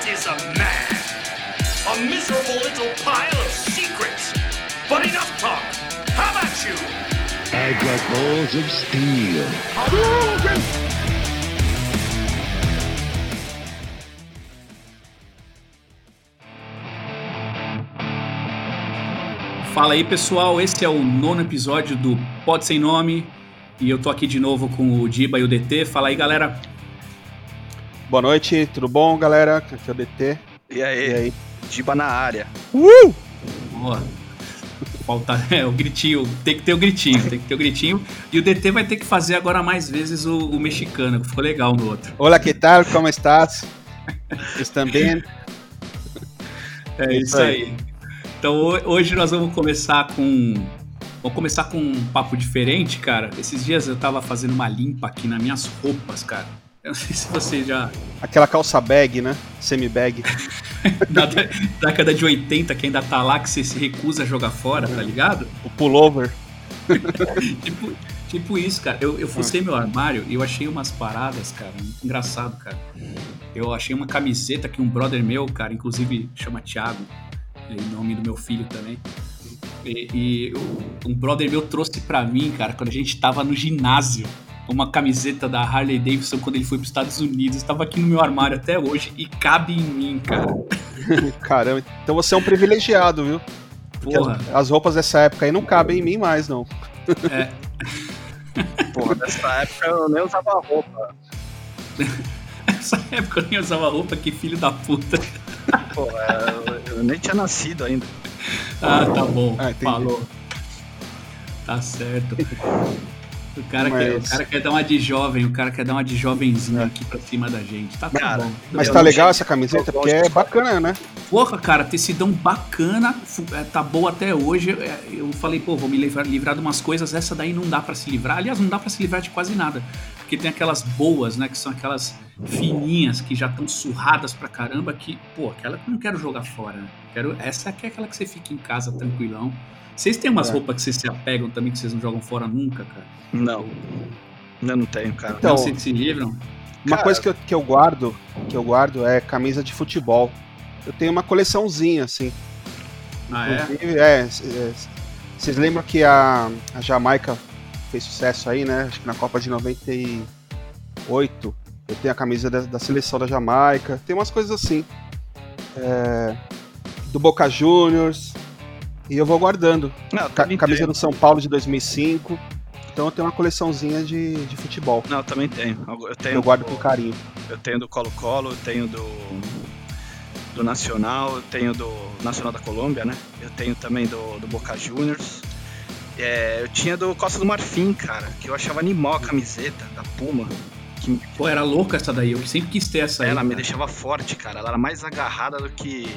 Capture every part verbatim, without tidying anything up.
is a man? A miserable little pile of secrets. But enough talk. How about you? I've got balls of steel. Fala aí, pessoal, esse é o nono episódio do Pod Sem Nome e eu tô aqui de novo com o Diba e o D T. Fala aí, galera. Boa noite, tudo bom, galera? Aqui é o D T. E aí? E aí? Diba na área. Uh! Boa. Falta é, o gritinho, tem que ter o gritinho, tem que ter o gritinho. E o D T vai ter que fazer agora mais vezes o, o mexicano, que ficou legal no outro. Olá, que tal? Como estás? Estão bem? É isso aí. Então hoje nós vamos começar com vamos começar com um papo diferente, cara. Esses dias eu tava fazendo uma limpa aqui nas minhas roupas, cara. Eu não sei se você já... Aquela calça bag, né? Semi-bag. da década de oitenta, que ainda tá lá, que você se recusa a jogar fora, tá ligado? O pullover. tipo, tipo isso, cara. Eu, eu fucei meu armário e eu achei umas paradas, cara, muito engraçado, cara. Eu achei uma camiseta que um brother meu, cara, inclusive chama Thiago, em nome do meu filho também. E, e um brother meu trouxe pra mim, cara, quando a gente tava no ginásio, uma camiseta da Harley Davidson quando ele foi pros Estados Unidos. Estava aqui no meu armário até hoje e cabe em mim, cara. Caramba, então você é um privilegiado, viu? Porque Porra. As, as roupas dessa época aí não cabem em mim mais, não. É. Porra, nessa época eu nem usava roupa. Nessa época eu nem usava roupa, que filho da puta. Porra, eu, eu nem tinha nascido ainda. Ah, tá bom. Ah, entendi. Falou. Tá certo. O cara, Mas... quer, o cara quer dar uma de jovem, o cara quer dar uma de jovenzinho aqui pra cima da gente. Tá, tá Cara, bom. Mas Eu tá não legal tinha- essa camiseta, porque é bacana, né? Porra, cara, tecidão bacana, fu- é, tá boa até hoje. É, Eu falei, pô, vou me livrar, livrar de umas coisas, essa daí não dá pra se livrar. Aliás, não dá pra se livrar de quase nada. Porque tem aquelas boas, né, que são aquelas fininhas que já estão surradas pra caramba, que, pô, aquela que eu não quero jogar fora, né? Quero, essa aqui é aquela que você fica em casa tranquilão. Vocês têm umas É. roupas que vocês se apegam também, que vocês não jogam fora nunca, cara? Não. Eu não tenho, cara. Então, Não, vocês se livram? Uma Cara- coisa que eu, que eu guardo, que eu guardo é camisa de futebol. Eu tenho uma coleçãozinha, assim. Ah, é? Inclusive, é, é, vocês lembram que a, a Jamaica fez sucesso aí, né? Acho que na Copa de noventa e oito. Eu tenho a camisa da, da seleção da Jamaica. Tem umas coisas assim. É, do Boca Juniors. E eu vou guardando. Não, eu Ca- também camisa tenho. do São Paulo de dois mil e cinco. Então eu tenho uma coleçãozinha de, de futebol. Não, eu também tenho. Eu tenho Eu guardo do, com carinho. Eu tenho do Colo-Colo, eu tenho do do Nacional, eu tenho do Nacional da Colômbia, né? Eu tenho também do, do Boca Juniors. É, eu tinha do Costa do Marfim, cara, que eu achava animal a camiseta da Puma. Que Pô, era louca essa daí, eu sempre quis ter essa aí. ela me cara. deixava forte, cara. Ela era mais agarrada do que.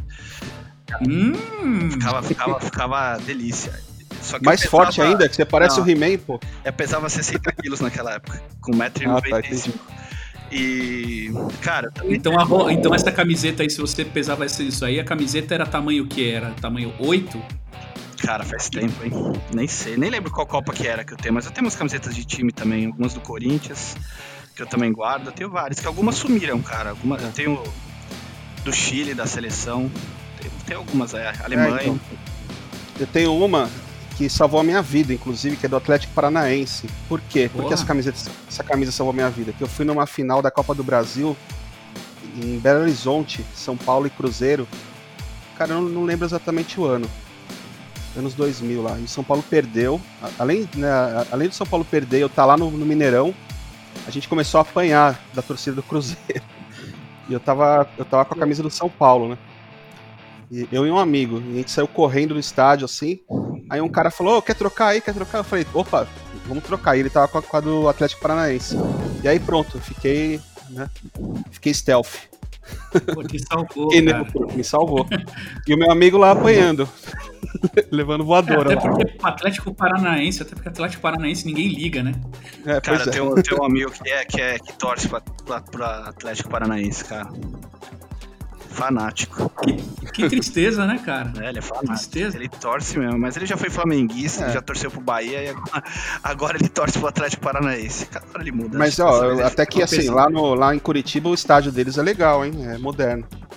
Hum, Ficava, ficava, ficava delícia. Só que Mais eu pesava- forte ainda, que você parece Não. o He-Man, pô. Eu pesava sessenta quilos naquela época, com um metro e Ah, tá, noventa e cinco. E, cara, eu também então, a ro- então essa camiseta aí, se você pesava isso aí, a camiseta era tamanho o que era? Tamanho oito? Cara, faz tempo, hein? Nem sei, nem lembro qual Copa que era que eu tenho, mas eu tenho umas camisetas de time também, algumas do Corinthians, que eu também guardo, eu tenho várias, que algumas sumiram, cara. Alguma, eu tenho do Chile, da seleção, tem, tem algumas, é, Alemanha. É, então. Eu tenho uma que salvou a minha vida, inclusive, que é do Atlético Paranaense. Por quê? Por que Porra. essa, camiseta, essa camisa salvou a minha vida? Que eu fui numa final da Copa do Brasil em Belo Horizonte, São Paulo e Cruzeiro. Cara, eu não, não lembro exatamente o ano. Anos dois mil lá. E o São Paulo perdeu. A- Além, né, a- além do São Paulo perder, eu tá lá no, no Mineirão, a gente começou a apanhar da torcida do Cruzeiro. E eu tava, eu tava com a camisa do São Paulo, né? E eu e um amigo, e a gente saiu correndo do estádio assim. Aí um cara falou: "Ô, quer trocar aí? Quer trocar?" Eu falei: "Opa, vamos trocar." E ele tava com a, com a do Atlético Paranaense. E aí pronto, eu fiquei, né? Fiquei stealth. Pô, te salvou, Fiquei cara. ne- me salvou. E o meu amigo lá apanhando, levando É, voadora. até lá. porque o Atlético Paranaense, até porque o Atlético Paranaense ninguém liga, né? É, Cara, pois é. tem um, tem um amigo que, é, que, é, que torce pra, pra, pra Atlético Paranaense, cara. Fanático. Que, que tristeza, né, cara? É, ele é fanático. Tristeza. Ele torce mesmo, mas ele já foi flamenguista, É. ele já torceu pro Bahia e agora, agora ele torce pro Atlético Paranaense. Cada hora ele muda. Mas Acho ó, que dessa vez até ele que assim, pensando. lá, no, lá em Curitiba o estádio deles é legal, hein? É moderno.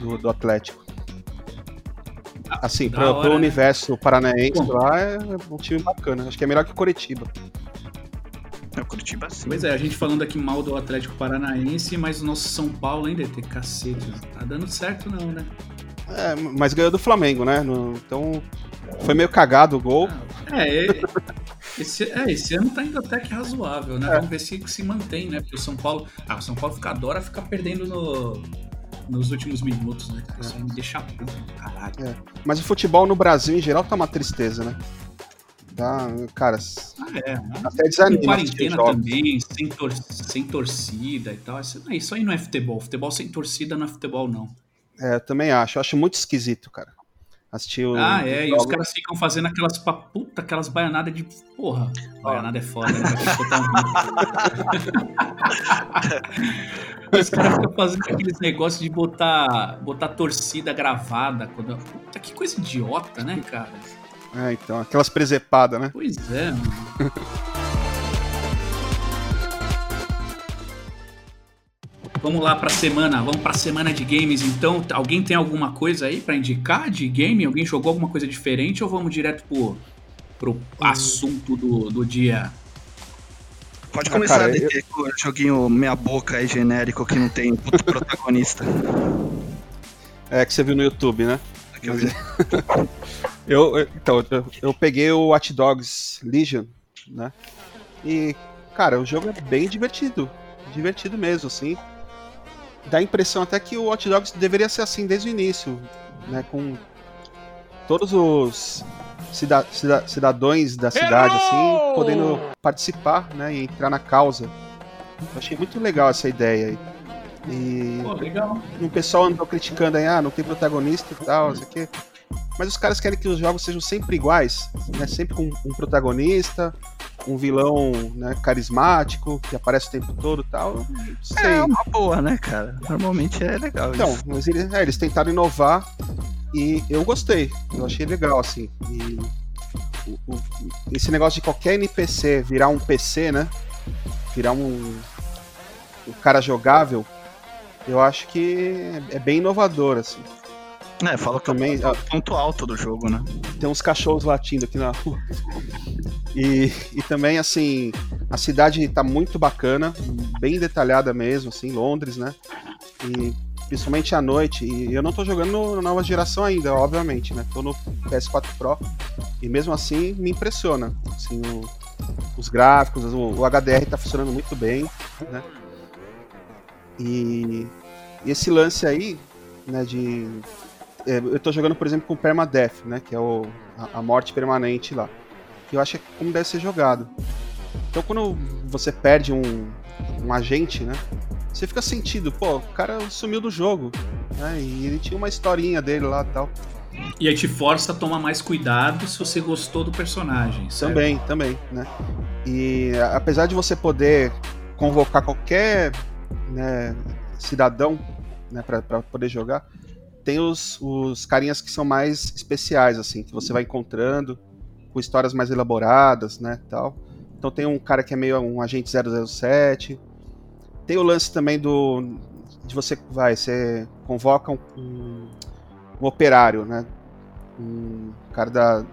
do, do Atlético. Assim, Da pro, hora, pro né? universo paranaense Bom. lá é um time bacana. Acho que é melhor que o Coritiba. É o Curitiba sim. Pois é, a gente falando aqui mal do Atlético Paranaense, mas o nosso São Paulo ainda tem cacete. Tá dando certo não, né? É, mas ganhou do Flamengo, né? No- então foi meio cagado o gol. É, é, esse, é, esse ano tá indo até que razoável, né? É. Vamos ver se se mantém, né? Porque o São Paulo. Ah, o São Paulo fica, adora ficar perdendo no, nos últimos minutos, né? Cara? Isso aí me deixa puto do caralho. É. Mas o futebol no Brasil, em geral, tá uma tristeza, né? Tá, cara, Ah, é. Né? até Com desanima assistir quarentena os jogos. também, sem, tor sem torcida e tal. Isso, não, isso aí não é futebol. Futebol sem torcida não é futebol, não. É, eu também acho. Eu acho muito esquisito, cara. Assistir o. Ah, é, os e os jogos. caras ficam fazendo aquelas pa- puta, aquelas baianadas de. Porra, baianada é foda, né? Vai ter que botar um. Os caras ficam fazendo aqueles negócios de botar, botar torcida gravada. Quando... Puta, que coisa idiota, né, cara? É, então, aquelas presepadas, né? Pois é, mano. Vamos lá pra semana, vamos pra semana de games então. Alguém tem alguma coisa aí pra indicar de game? Alguém jogou alguma coisa diferente ou vamos direto pro, pro assunto do, do dia? Pode Ah, começar, cara, D T, com o joguinho meia boca aí, genérico, que não tem puto protagonista. É, que você viu no YouTube, né? Que eu vi. Eu, eu- então, eu, eu peguei o Watch Dogs Legion, né? E, cara, o jogo é bem divertido. Divertido mesmo, assim. Dá a impressão até que o Watch Dogs deveria ser assim desde o início, né? Com todos os cida cida cidadãos da cidade, assim, podendo participar, né? E entrar na causa. Eu achei muito legal essa ideia aí. E Pô, legal. o pessoal andou criticando aí, ah, não tem protagonista e tal, não sei o quê. Mas os caras querem que os jogos sejam sempre iguais, né? Sempre com um protagonista, um vilão, né, carismático, que aparece o tempo todo e tal. Não sei. É uma boa, né, cara? Normalmente é legal Então, isso. mas eles, é, eles tentaram inovar e eu gostei. Eu achei legal, assim. E o- o- esse negócio de qualquer N P C virar um P C, né? Virar um, um cara jogável, eu acho que é bem inovador, assim. É, fala que Também, é o ponto alto do jogo, né? Tem uns cachorros latindo aqui na rua. E, e também, assim, a cidade tá muito bacana, bem detalhada mesmo, assim, Londres, né? E principalmente à noite. E eu não tô jogando no- na nova geração ainda, obviamente, né? Tô no P S quatro Pro e mesmo assim me impressiona. Assim, o- os gráficos, o, o H D R tá funcionando muito bem, né? E, e esse lance aí, né, de é, eu tô jogando, por exemplo, com Permadeath, né? Que é o, a, a morte permanente lá. Que eu acho que é como deve ser jogado. Então quando você perde um, um agente, né? Você fica sentido, pô, o cara sumiu do jogo. Né, e ele tinha uma historinha dele lá e tal. E aí te força a tomar mais cuidado se você gostou do personagem, certo? Também, também, né? E a- apesar de você poder convocar qualquer, né, cidadão, né, pra, pra poder jogar, tem os, os carinhas que são mais especiais, assim, que você vai encontrando, com histórias mais elaboradas, né, tal. Então tem um cara que é meio um agente zero zero sete. Tem o lance também do de você vai, você convoca um, um, um operário, né, um cara da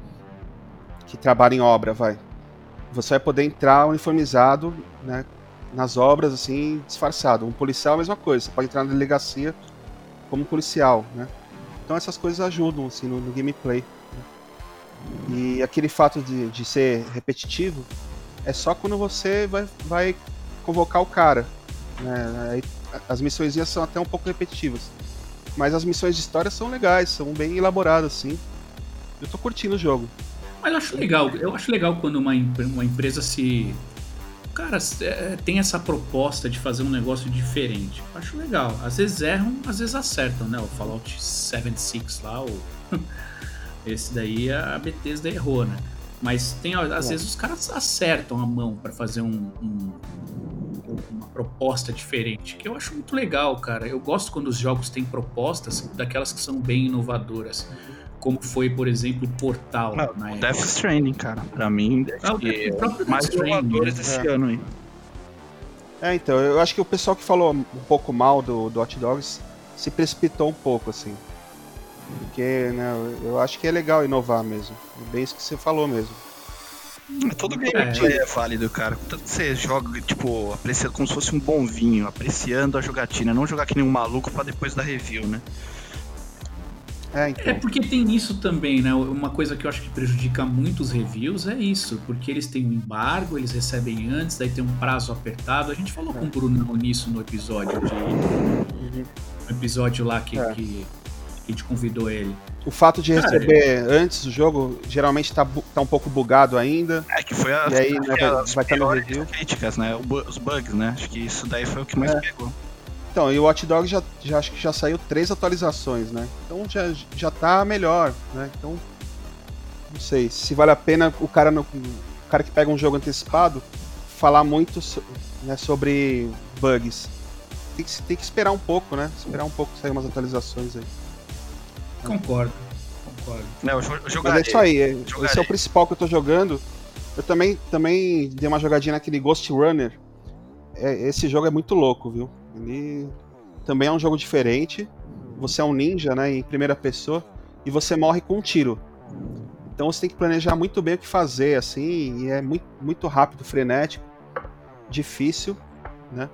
que trabalha em obra, vai. Você vai poder entrar uniformizado, né, nas obras, assim, disfarçado. Um policial, a mesma coisa. Você pode entrar na delegacia como policial, né? Então essas coisas ajudam, assim, no, no gameplay. Né? E aquele fato de, de ser repetitivo é só quando você vai, vai convocar o cara, né? Aí, as missões são até um pouco repetitivas. Mas as missões de história são legais, são bem elaboradas, assim. Eu tô curtindo o jogo. Mas eu acho legal, eu acho legal quando uma, em- uma empresa se. Cara, é, tem essa proposta de fazer um negócio diferente. Eu acho legal. Às vezes erram, às vezes acertam, né? O Fallout setenta e seis lá, o... esse daí a Bethesda errou, né? Mas tem, às vezes os caras acertam a mão pra fazer um, um- uma proposta diferente, que eu acho muito legal, cara. Eu gosto quando os jogos têm propostas daquelas que são bem inovadoras. Como foi, por exemplo, o Portal Ah, na o época. Death Stranding, cara. Pra mim, Ah, o que é Death- o próprio mais Death Stranding, inovadores né? desse É. ano aí. É, então, eu acho que o pessoal que falou um pouco mal do, do Hot Dogs se precipitou um pouco, assim. Porque, né, eu acho que é legal inovar mesmo. É bem isso que você falou mesmo. Todo gameplay é. é válido, cara. Tanto que você joga, tipo, apreciando como se fosse um bom vinho, apreciando a jogatina, não jogar que nem um maluco pra depois dar review, né? É, então. É porque tem isso também, né? Uma coisa que eu acho que prejudica muito os reviews é isso, porque eles têm um embargo, eles recebem antes, daí tem um prazo apertado. A gente falou é. com o Bruno nisso no episódio de... Uhum. No episódio lá que, é. que a gente convidou ele. O fato de receber Cara, antes do jogo geralmente tá, tá um pouco bugado ainda. É que foi a, e aí né, vai estar no review. Críticas, né? Os bugs, né? Acho que isso daí foi o que mais é. pegou. Então, e o Watch Dogs já, já acho que já saiu três atualizações, né? Então já, já tá melhor, né? Então, não sei, se vale a pena o cara, no, o cara que pega um jogo antecipado falar muito so, né, sobre bugs. Tem que, tem que esperar um pouco, né? Esperar um pouco sair umas atualizações aí. Concordo, concordo. Não, eu jogaria, Mas é isso aí, é, jogaria. Esse é o principal que eu tô jogando. Eu também, também dei uma jogadinha naquele Ghost Runner. É, esse jogo é muito louco, viu? Ele também é um jogo diferente. Você é um ninja, né, em primeira pessoa, e você morre com um tiro. Então você tem que planejar muito bem o que fazer, assim, e é muito, muito rápido, frenético, difícil, né?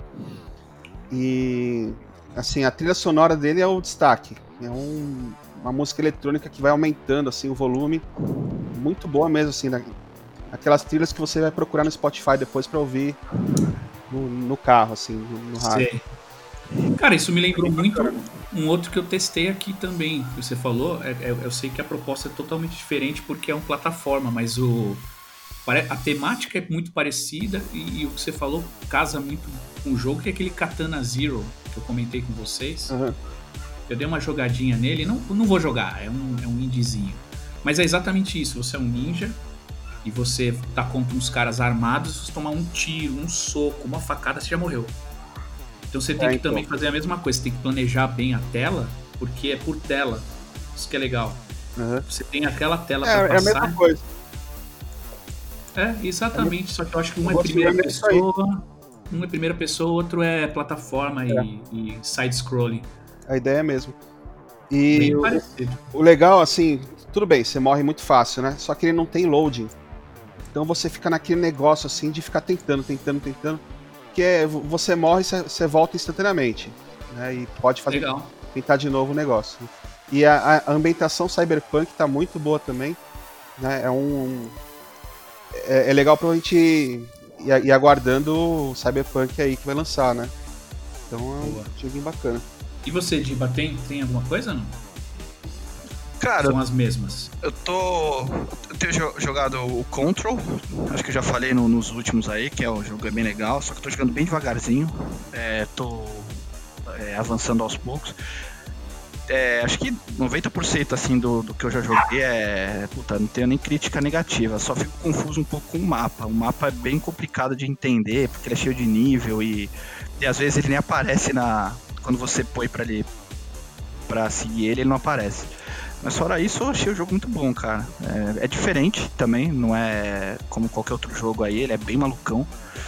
E assim, a trilha sonora dele é o destaque. É um, uma música eletrônica que vai aumentando assim o volume, muito boa mesmo, assim, né? Aquelas trilhas que você vai procurar no Spotify depois pra ouvir no, no carro, assim, no, no rádio. Sei. Cara, isso me lembrou muito um outro que eu testei aqui também, que você falou. É, é, eu sei que a proposta é totalmente diferente porque é uma plataforma, mas o, a temática é muito parecida e, e o que você falou casa muito com o jogo, que é aquele Katana Zero que eu comentei com vocês. Uhum. Eu dei uma jogadinha nele, não, não vou jogar, é um, é um indiezinho. Mas é exatamente isso, você é um ninja e você tá contra uns caras armados, se você tomar um tiro, um soco, uma facada, você já morreu. Então você tem é, que então. também fazer a mesma coisa, você tem que planejar bem a tela, porque é por tela, isso que é legal. Uhum. Você tem aquela tela é, pra passar. É a mesma coisa. É, exatamente, é, só que eu acho que um é primeira pessoa, um é primeira pessoa, outro é plataforma é. E, e side-scrolling. A ideia é mesmo. E bem o, parecido. O legal, assim, tudo bem, você morre muito fácil, né? Só que ele não tem loading. Então você fica naquele negócio, assim, de ficar tentando, tentando, tentando. Porque você morre e você volta instantaneamente. Né? E pode fazer, legal. Tentar de novo o negócio. E a, a ambientação cyberpunk tá muito boa também. Né? É um... É, é legal pra gente ir, ir aguardando o cyberpunk aí que vai lançar, né? Então é um boa. Joguinho bacana. E você, Diba, tem, tem alguma coisa, não? Cara, são as mesmas. Eu tô. Eu tenho jogado o Control, acho que eu já falei no, nos últimos aí, que é um jogo bem legal, só que eu tô jogando bem devagarzinho. É, tô é, avançando aos poucos. É, acho que noventa por cento assim, do, do que eu já joguei é. Puta, não tenho nem crítica negativa, só fico confuso um pouco com o mapa. O mapa é bem complicado de entender, porque ele é cheio de nível e, e às vezes ele nem aparece na. Quando você põe pra ele. Pra seguir ele, ele não aparece. Mas fora isso, eu achei o jogo muito bom, cara. É, é diferente também, não é como qualquer outro jogo aí, ele é bem malucão.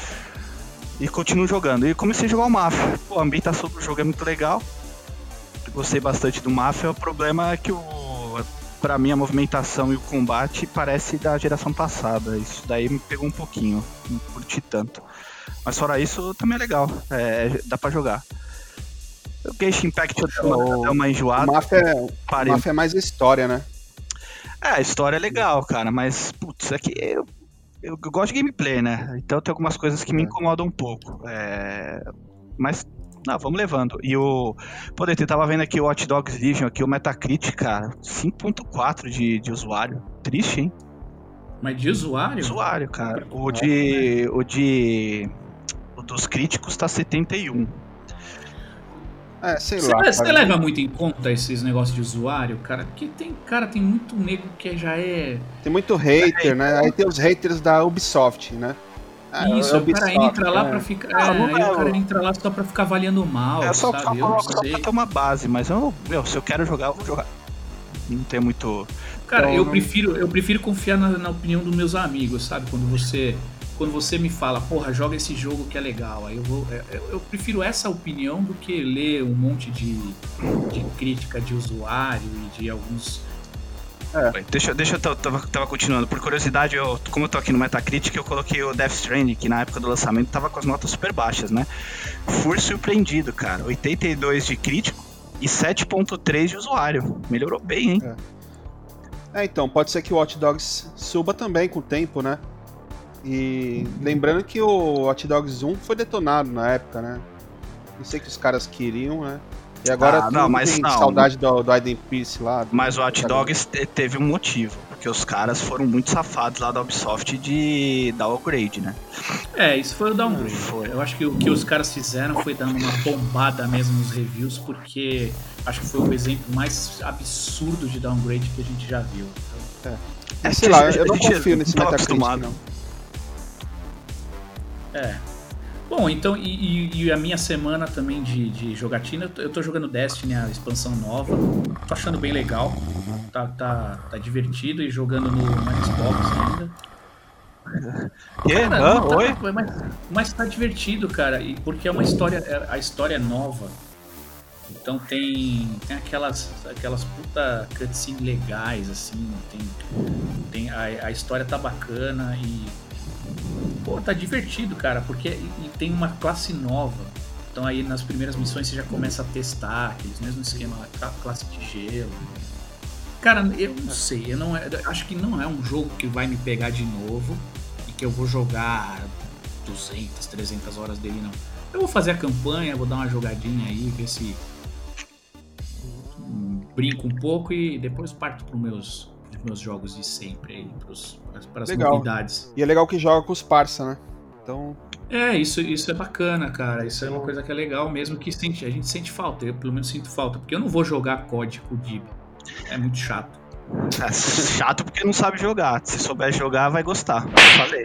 E continuo jogando. E comecei a jogar o Mafia. Pô, a ambientação do jogo é muito legal. Gostei bastante do Mafia. O problema é que, o, pra mim, a movimentação e o combate parece da geração passada. Isso daí me pegou um pouquinho, não curti tanto. Mas fora isso, também é legal, é, dá pra jogar. O Genshin Impact deu uma enjoada. O Mafia é, o Mafia é mais história, né? É, a história é legal, cara, mas, putz, é que eu, eu, eu gosto de gameplay, né? Então tem algumas coisas que me incomodam um pouco. É, mas, não, vamos levando. E o... Pô, eu tava vendo aqui o Watch Dogs Legion, aqui o Metacritic, cara, cinco ponto quatro de, de usuário. Triste, hein? Mas de usuário? Usuário, cara. O de... O de... O dos críticos tá setenta e um. É, sei você, lá. Você leva muito em conta esses negócios de usuário, cara? Porque tem, cara, tem muito nego que já é... Tem muito hater, é, né? Aí tem os haters da Ubisoft, né? Ah, isso, Ubisoft, o cara entra lá é. pra ficar... Não, não é, aí o cara entra lá só pra ficar avaliando mal, é, só, sabe? Só, eu não só sei. pra ter uma base, mas eu, meu, se eu quero jogar, eu vou jogar. Não tem muito... Cara, então, eu, não... prefiro, eu prefiro confiar na, na opinião dos meus amigos, sabe? Quando você... quando você me fala, porra, joga esse jogo que é legal, aí eu vou. Eu, eu prefiro essa opinião do que ler um monte de, de crítica de usuário e de alguns. É. Deixa, deixa eu tava, tava continuando. Por curiosidade, eu, como eu tô aqui no Metacritic, eu coloquei o Death Stranding, que na época do lançamento tava com as notas super baixas, né? Fui surpreendido, cara. oitenta e dois de crítico e sete ponto três de usuário. Melhorou bem, hein? É. é, então, pode ser que o Watch Dogs suba também com o tempo, né? E lembrando que o Watch Dogs um foi detonado na época, né? Não sei o que os caras queriam, né? E agora ah, não, mas tem não. saudade do, do Aiden Pierce lá. Mas o Watch Dogs teve um motivo, porque os caras foram muito safados lá da Ubisoft de dar o upgrade, né? É, isso foi o downgrade. Foi. Eu acho que o que os caras fizeram foi dando uma bombada mesmo nos reviews, porque acho que foi o exemplo mais absurdo de downgrade que a gente já viu. Então, é. É, sei lá, eu não confio nesse Metacritic, não. É. Bom, então, e, e a minha semana também de, de jogatina, eu tô jogando Destiny, a expansão nova, tô achando bem legal, tá, tá, tá divertido e jogando no, no Xbox ainda. Que? Cara, ah, tá, oi? Mas, mas tá divertido, cara, e porque é uma história, a história é nova, então tem, tem aquelas, aquelas puta cutscenes legais, assim, tem, tem, a, a história tá bacana e... Pô, tá divertido, cara, porque e tem uma classe nova. Então aí nas primeiras missões você já começa a testar aqueles mesmos esquema lá, classe de gelo. Cara, eu não sei, eu não, eu acho que não é um jogo que vai me pegar de novo e que eu vou jogar duzentas, trezentas horas dele, não. Eu vou fazer a campanha, vou dar uma jogadinha aí, ver se hum, brinco um pouco e depois parto pros meus... meus jogos de sempre aí, pros, para as novidades. E é legal que joga com os parça, né? Então... É, isso, isso é bacana, cara. Isso é uma coisa que é legal mesmo, que sente, a gente sente falta. Eu pelo menos sinto falta, porque eu não vou jogar C O D com o Dib. É muito chato. É chato porque não sabe jogar. Se souber jogar, vai gostar. Falei.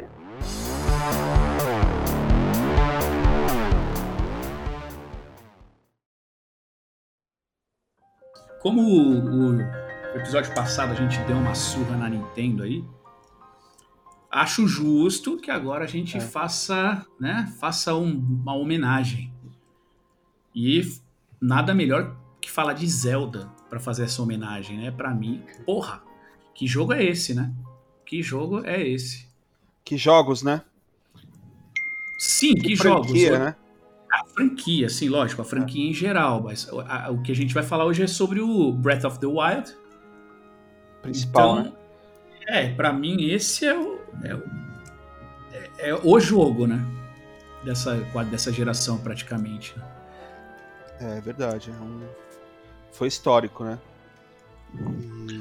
Como o... o No episódio passado a gente deu uma surra na Nintendo aí. Acho justo que agora a gente é. faça, né, faça um, uma homenagem. E nada melhor que falar de Zelda para fazer essa homenagem, né? Para mim, porra, que jogo é esse, né? Que jogo é esse? Que jogos, né? Sim, que, que franquia, jogos. Né? A franquia, sim, lógico, a franquia é. em geral. Mas a, a, o que a gente vai falar hoje é sobre o Breath of the Wild. Principal, então, né? É, pra mim esse é o, é o, é, é o jogo, né? Dessa, dessa geração, praticamente. É verdade. É um... Foi histórico, né? E...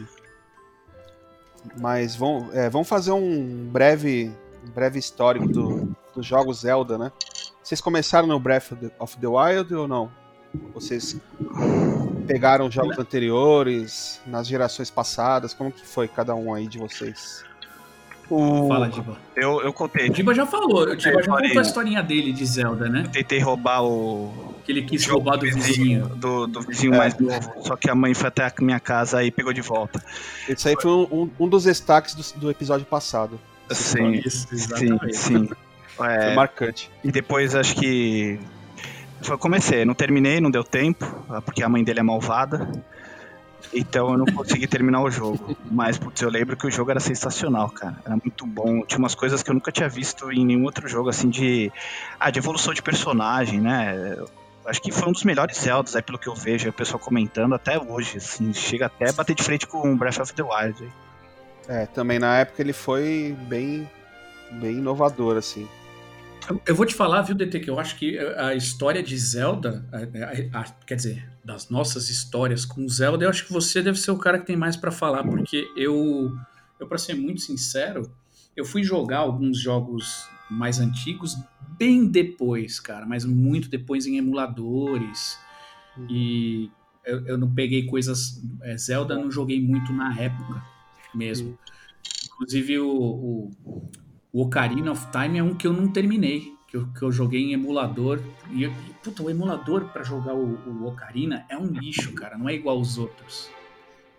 Mas vamos, é, vamos fazer um breve, um breve histórico do, dos jogos Zelda, né? Vocês começaram no Breath of the, of the Wild ou não? Vocês pegaram jogos anteriores, nas gerações passadas? Como que foi cada um aí de vocês? O... Fala, Diba. Eu, eu contei. O Diba já falou, o Diba já contou a historinha dele de Zelda, né? Eu tentei roubar o... Que ele quis roubar do vizinho. Do, do vizinho é. mais novo. Só que a mãe foi até a minha casa e pegou de volta. Esse aí foi um, um, um dos destaques do, do episódio passado. Sim, Isso, sim, sim. É, foi marcante. E depois acho que... Eu comecei, não terminei, não deu tempo, porque a mãe dele é malvada. Então eu não consegui terminar o jogo. Mas, putz, eu lembro que o jogo era sensacional, cara. Era muito bom. Tinha umas coisas que eu nunca tinha visto em nenhum outro jogo, assim, de... Ah, de evolução de personagem, né? Acho que foi um dos melhores Zeldas, aí, pelo que eu vejo, o pessoal comentando até hoje, assim. Chega até a bater de frente com Breath of the Wild. Aí. É, também na época ele foi bem, bem inovador, assim. Eu vou te falar, viu, D T, que eu acho que a história de Zelda, a, a, a, quer dizer, das nossas histórias com Zelda, eu acho que você deve ser o cara que tem mais pra falar, porque eu, eu pra ser muito sincero, eu fui jogar alguns jogos mais antigos bem depois, cara, mas muito depois em emuladores, uhum. e eu, eu não peguei coisas... É, Zelda não joguei muito na época mesmo. Uhum. Inclusive o... o O Ocarina of Time é um que eu não terminei, que eu, que eu joguei em emulador. E, puta, o emulador pra jogar o, o Ocarina é um lixo, cara, não é igual aos outros.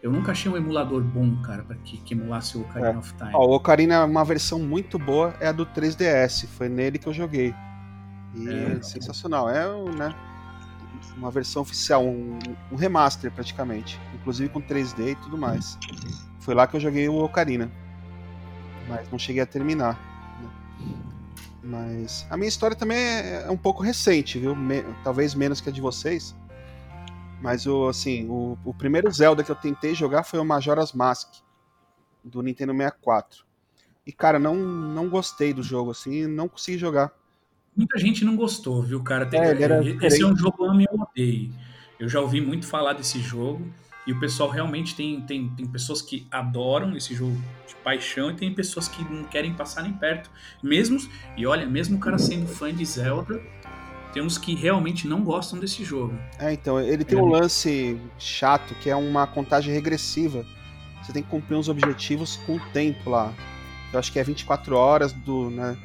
eu nunca achei um emulador bom, cara, pra que, que emulasse o Ocarina É. of Time. Ó, o Ocarina, uma versão muito boa é a do três D S, foi nele que eu joguei. E É. é sensacional, é um, né, uma versão oficial, um, um remaster praticamente, inclusive com três D e tudo mais. Foi lá que eu joguei o Ocarina, mas não cheguei a terminar. Né? Mas a minha história também é um pouco recente, viu? Me- talvez menos que a de vocês. Mas o, assim, o, o primeiro Zelda que eu tentei jogar foi o Majora's Mask, do Nintendo sessenta e quatro. E, cara, não, não gostei do jogo, assim, não consegui jogar. Muita gente não gostou, viu, cara? Tem- É, ele era Esse é um diferente. jogo ame ou odeie. Eu já ouvi muito falar desse jogo e o pessoal realmente tem, tem, tem pessoas que adoram esse jogo de paixão e tem pessoas que não querem passar nem perto. Mesmo, e olha, mesmo o cara sendo fã de Zelda, tem uns que realmente não gostam desse jogo. É, então, ele tem um lance chato, que é uma contagem regressiva. Você tem que cumprir uns objetivos com o tempo lá. Eu acho que é vinte e quatro horas do, né,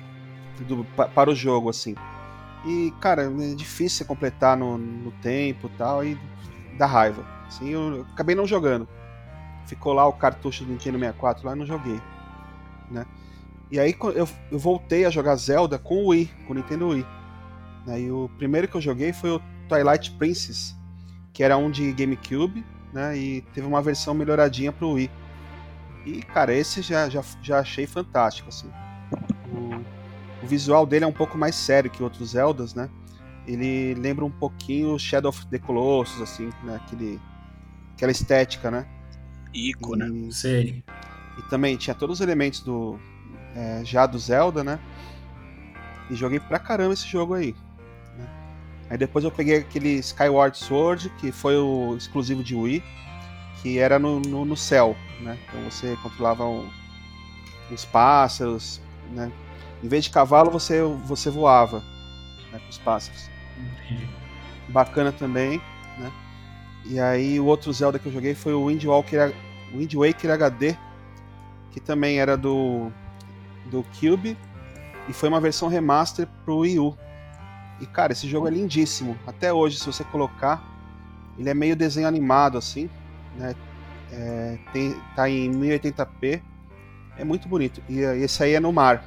do, pa- para o jogo, assim. E, cara, é difícil você completar no, no tempo e tal, e dá raiva. Assim, eu acabei não jogando. Ficou lá o cartucho do Nintendo sessenta e quatro lá e não joguei. Né? E aí co- eu, eu voltei a jogar Zelda com o Wii, com o Nintendo Wii. Né? E o primeiro que eu joguei foi o Twilight Princess, que era um de GameCube, né? E teve uma versão melhoradinha pro Wii. E, cara, esse já, já, já achei fantástico, assim. O, o visual dele é um pouco mais sério que outros Zeldas, né? Ele lembra um pouquinho Shadow of the Colossus, assim, né? Aquele, aquela estética, né? Ico, né? E, Sei. e também tinha todos os elementos do é, já do Zelda, né? E joguei pra caramba esse jogo aí. Né? Aí depois eu peguei aquele Skyward Sword, que foi o exclusivo de Wii, que era no, no, no céu, né? Então você controlava um, uns pássaros, né? Em vez de cavalo, você, você voava, né, com os pássaros. Entendi. Bacana também, né? E aí o outro Zelda que eu joguei foi o Wind Waker, Wind Waker H D, que também era do, do Cube, e foi uma versão remaster pro Wii U. E, cara, esse jogo é lindíssimo. Até hoje, se você colocar, ele é meio desenho animado, assim, né? É, tem, tá em mil e oitenta p. É muito bonito. E eh, esse aí é no mar.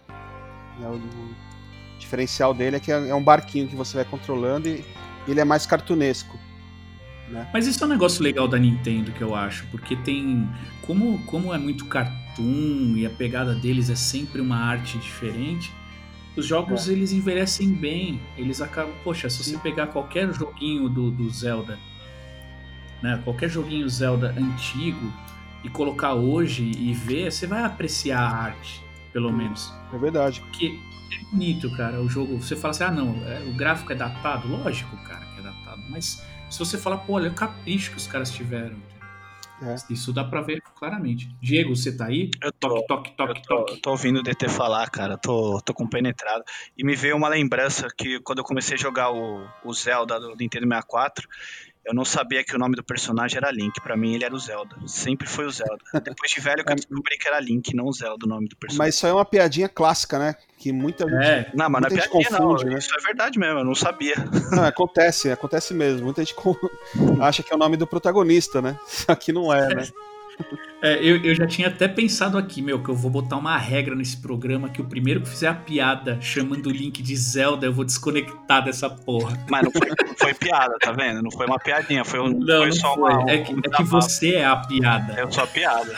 Né? O, o diferencial dele é que é, é um barquinho que você vai controlando e ele é mais cartunesco. Né? Mas isso é um negócio legal da Nintendo que eu acho, porque tem. Como, como é muito cartoon e a pegada deles é sempre uma arte diferente, os jogos eles envelhecem bem. Eles acabam. Poxa, se você Sim. pegar qualquer joguinho do, do Zelda, né? Qualquer joguinho Zelda antigo e colocar hoje e ver, você vai apreciar a arte, pelo menos. É verdade. Porque é bonito, cara, o jogo. Você fala assim, ah, não, é, o gráfico é datado. Lógico, cara, que é datado. Mas se você falar, pô, olha o capricho que os caras tiveram. É. Isso dá pra ver claramente. Diego, você tá aí? Eu tô, Toque, toque, eu toque, tô, toque. eu tô ouvindo o D T falar, cara, tô, tô compenetrado. E me veio uma lembrança que quando eu comecei a jogar o, o Zelda do Nintendo sessenta e quatro, eu não sabia que o nome do personagem era Link. Pra mim ele era o Zelda. Sempre foi o Zelda. Depois de velho que eu descobri que era Link, não o Zelda, o nome do personagem. Mas isso aí é uma piadinha clássica, né? Que muita gente, É, Não, mas não é muita gente piadinha confunde, não. né? Isso é verdade mesmo, eu não sabia. Não, acontece, acontece mesmo. Muita gente con- acha que é o nome do protagonista, né? Só que não é, né? é, eu, eu já tinha até pensado aqui, meu, que eu vou botar uma regra nesse programa que o primeiro que fizer a piada chamando o Link de Zelda, eu vou desconectar dessa porra. Mas não foi, não foi piada, tá vendo? Não foi uma piadinha, foi, um, Não, foi não só foi. uma... é, que, um é que desabafo. você é a piada. Eu sou a piada.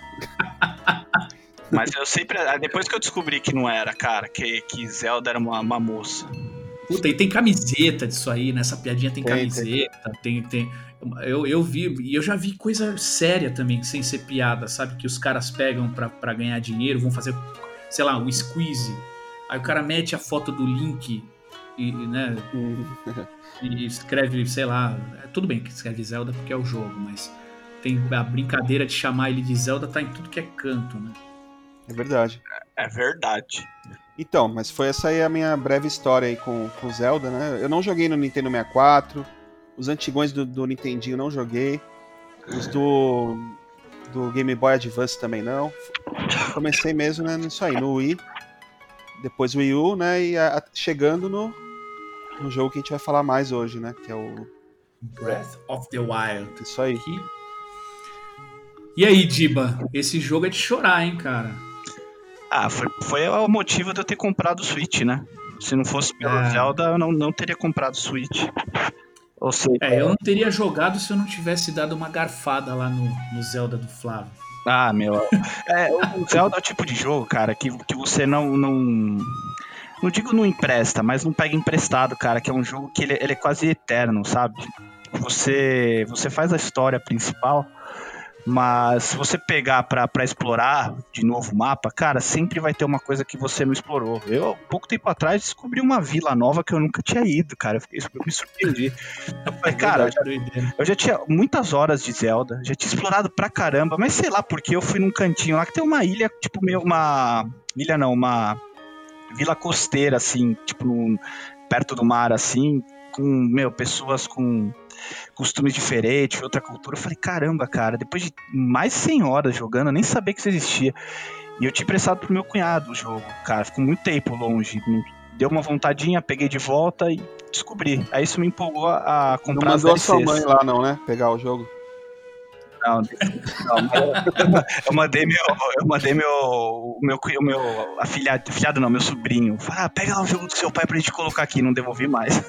Mas eu sempre... Depois que eu descobri que não era, cara, que, que Zelda era uma, uma moça. Puta, e tem camiseta disso aí, nessa piadinha tem, Tem, camiseta, tem, tem, eu, eu vi, e eu já vi coisa séria também, sem ser piada, sabe? Que os caras pegam pra, pra ganhar dinheiro, vão fazer, sei lá, o squeeze. Aí o cara mete a foto do Link e, e, né, e escreve, sei lá, tudo bem que escreve Zelda porque é o jogo, mas tem a brincadeira de chamar ele de Zelda, tá em tudo que é canto, né? É verdade. É verdade. Então, mas foi essa aí a minha breve história aí com o Zelda, né? Eu não joguei no Nintendo sessenta e quatro, os antigões do, do Nintendinho não joguei, os do, do Game Boy Advance também não. Comecei mesmo, né, nisso aí, no Wii, depois o Wii U, né, e a, chegando no, no jogo que a gente vai falar mais hoje, né, que é o... Breath of the Wild. Isso aí. Que E aí, Diba? Esse jogo é de chorar, hein, cara? Ah, foi, foi o motivo de eu ter comprado o Switch, né? Se não fosse pelo É. Zelda, eu não, não teria comprado o Switch. Ou seja, É, eu não teria jogado se eu não tivesse dado uma garfada lá no, no Zelda do Flávio. ah, meu. É, o Zelda é o tipo de jogo, cara, que, que você não, não. Não digo não empresta, mas não pega emprestado, cara, que é um jogo que ele, ele é quase eterno, sabe? Você, você faz a história principal, mas se você pegar pra, pra explorar de novo o mapa, cara, sempre vai ter uma coisa que você não explorou. Eu, pouco tempo atrás, descobri uma vila nova que eu nunca tinha ido, cara. Eu, fiquei, eu me surpreendi. Eu falei, cara, eu já, eu já tinha muitas horas de Zelda, já tinha explorado pra caramba, mas sei lá porque eu fui num cantinho lá que tem uma ilha, tipo, meio uma. Ilha não, uma vila costeira, assim, tipo, num, perto do mar, assim, com, meu, pessoas com costumes diferentes, outra cultura. Eu falei, caramba, cara, depois de mais de cem horas jogando, eu nem sabia que isso existia. E eu tinha emprestado pro meu cunhado o jogo, cara, ficou muito tempo longe. Deu uma vontadinha, peguei de volta e descobri. Aí isso me empolgou a comprar Não as mandou a D L Cs. sua mãe lá não, né? Pegar o jogo. Não, não, eu mandei meu, eu mandei meu, o meu, o meu afilhado, afilhado não, meu sobrinho. Falei, ah, pega lá o jogo do seu pai pra gente colocar aqui, não devolvi mais.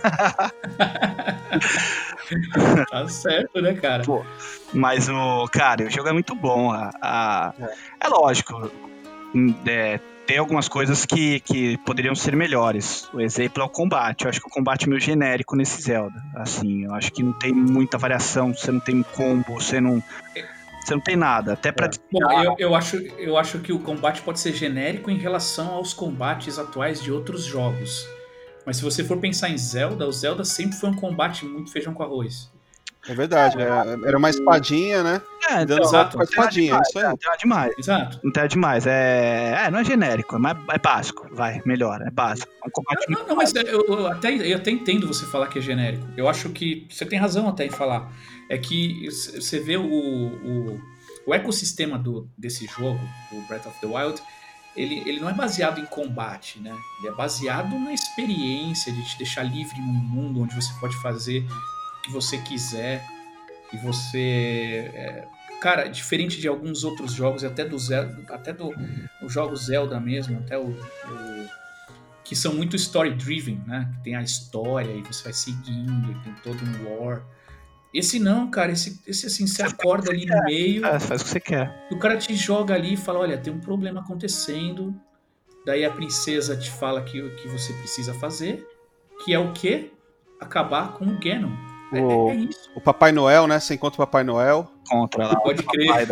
Tá certo, né, cara? Pô, mas o, cara, o jogo é muito bom. A, a, é. é lógico, é, tem algumas coisas que, que poderiam ser melhores. O exemplo é o combate. Eu acho que o combate é meio genérico nesse Zelda. Assim, eu acho que não tem muita variação. Você não tem combo, você não, você não tem nada. Até pra. É. Bom, eu, eu, acho, eu acho que o combate pode ser genérico em relação aos combates atuais de outros jogos. Mas se você for pensar em Zelda, o Zelda sempre foi um combate muito feijão com arroz. É verdade, é, era uma espadinha, né? É, dando exato. com a espadinha, demais, isso aí. Não é demais. Exato. Não é demais. É, é, não é genérico, mas é básico. Vai, melhor, é básico. É um combate Não, não, mas eu, eu, até, eu até entendo você falar que é genérico. Eu acho que você tem razão até em falar. É que você vê o, o, o ecossistema do, desse jogo, o Breath of the Wild, ele, ele não é baseado em combate, né? Ele é baseado na experiência de te deixar livre num mundo onde você pode fazer o que você quiser. E você... É, cara, diferente de alguns outros jogos, até do Zelda, até do os jogos Zelda mesmo, até o, o que são muito story-driven, né? Que tem a história e você vai seguindo e tem todo um lore. Esse não, cara, esse, esse assim, você acorda ali no meio, É, faz o que você quer. o cara te joga ali e fala, olha, tem um problema acontecendo, daí a princesa te fala que o que você precisa fazer, que é o quê? Acabar com o Ganon. É, O, é isso. o Papai Noel, né? Você encontra o Papai Noel. Contra lá. Pode crer.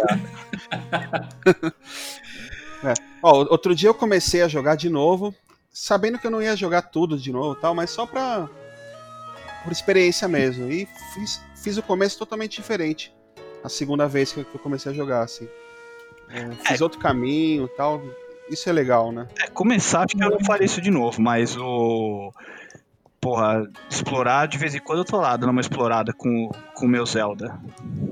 É. Ó, outro dia eu comecei a jogar de novo, sabendo que eu não ia jogar tudo de novo, tal, mas só pra por experiência mesmo. E fiz, fiz o começo totalmente diferente. A segunda vez que eu comecei a jogar, assim. É, fiz é. outro caminho, tal. Isso é legal, né? É, começar, acho que eu não faria isso de novo, mas o porra, explorar de vez em quando eu tô lá dando uma explorada com o meu Zelda.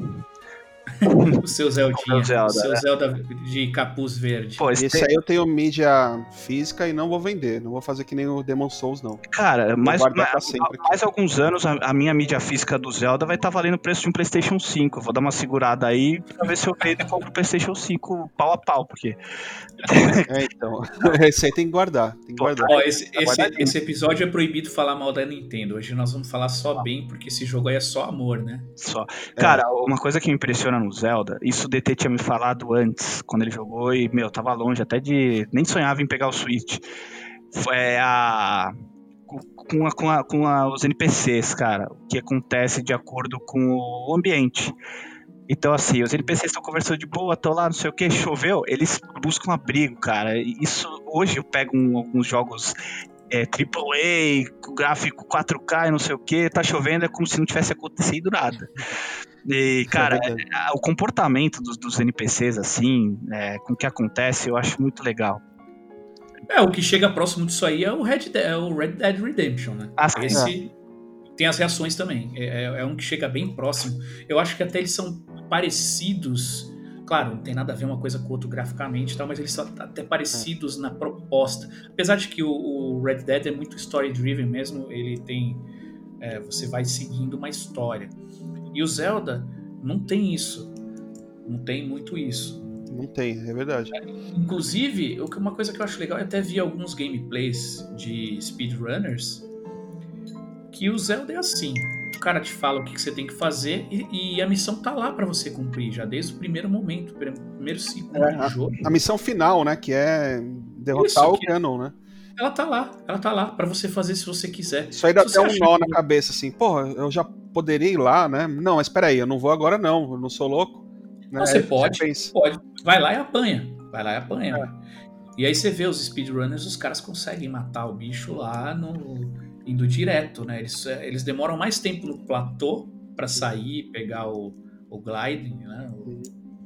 O seu Zeldinha, o, Zelda, o seu é. Zelda de capuz verde. Pô, esse esse tem... aí eu tenho mídia física e não vou vender. Não vou fazer que nem o Demon Souls, não. Cara, mais, mais, mais alguns anos a, a minha mídia física do Zelda vai estar tá valendo o preço de um PlayStation cinco. Eu vou dar uma segurada aí pra ver se eu vendo e compro o PlayStation cinco pau a pau, porque... É, então. Esse aí tem que guardar. Tem que guardar. Ó, esse, esse, esse episódio é proibido falar mal da Nintendo. Hoje nós vamos falar só bem, porque esse jogo aí é só amor, né? Só. Cara, é. Uma coisa que me impressiona no Zelda, isso o D T tinha me falado antes, quando ele jogou, e, meu, tava longe até de... Nem sonhava em pegar o Switch. Foi a... Com, a, com, a, com a, os N P Cs, cara. O que acontece de acordo com o ambiente. Então, assim, os N P Cs estão conversando de boa, estão lá, não sei o que, choveu, eles buscam abrigo, cara. Isso, hoje eu pego um, alguns jogos... É, triplo A, com gráfico quatro K e não sei o que, tá chovendo, é como se não tivesse acontecido nada. E, cara, é é, o comportamento dos, dos N P Cs, assim, é, com o que acontece, eu acho muito legal. É, o que chega próximo disso aí é o Red, é o Red Dead Redemption, né? Ah, Esse é. Tem as reações também, é, é um que chega bem próximo. Eu acho que até eles são parecidos... Claro, não tem nada a ver uma coisa com o outro graficamente e tal, mas eles são até parecidos é. na proposta. Apesar de que o, o Red Dead é muito story-driven mesmo, ele tem... É, você vai seguindo uma história. E o Zelda não tem isso. Não tem muito isso. Não tem, é verdade. Inclusive, uma coisa que eu acho legal, eu até vi alguns gameplays de speedrunners, que o Zelda é assim. O cara te fala o que você tem que fazer e, e a missão tá lá pra você cumprir, já desde o primeiro momento, primeiro segundo É, do a, jogo. a missão final, né, que é derrotar Isso, o que- Ganon, né? Ela tá lá, ela tá lá pra você fazer se você quiser. Isso aí dá Se até você um acha nó que- na cabeça, assim, porra, eu já poderia ir lá, né? Não, mas peraí, eu não vou agora não, eu não sou louco. Né? Não, você Aí pode, pensa. pode. Vai lá e apanha. Vai lá e apanha. E aí você vê os speedrunners, os caras conseguem matar o bicho lá no, indo direto, né? Eles, eles demoram mais tempo no platô pra sair, pegar o, o gliding, né? O-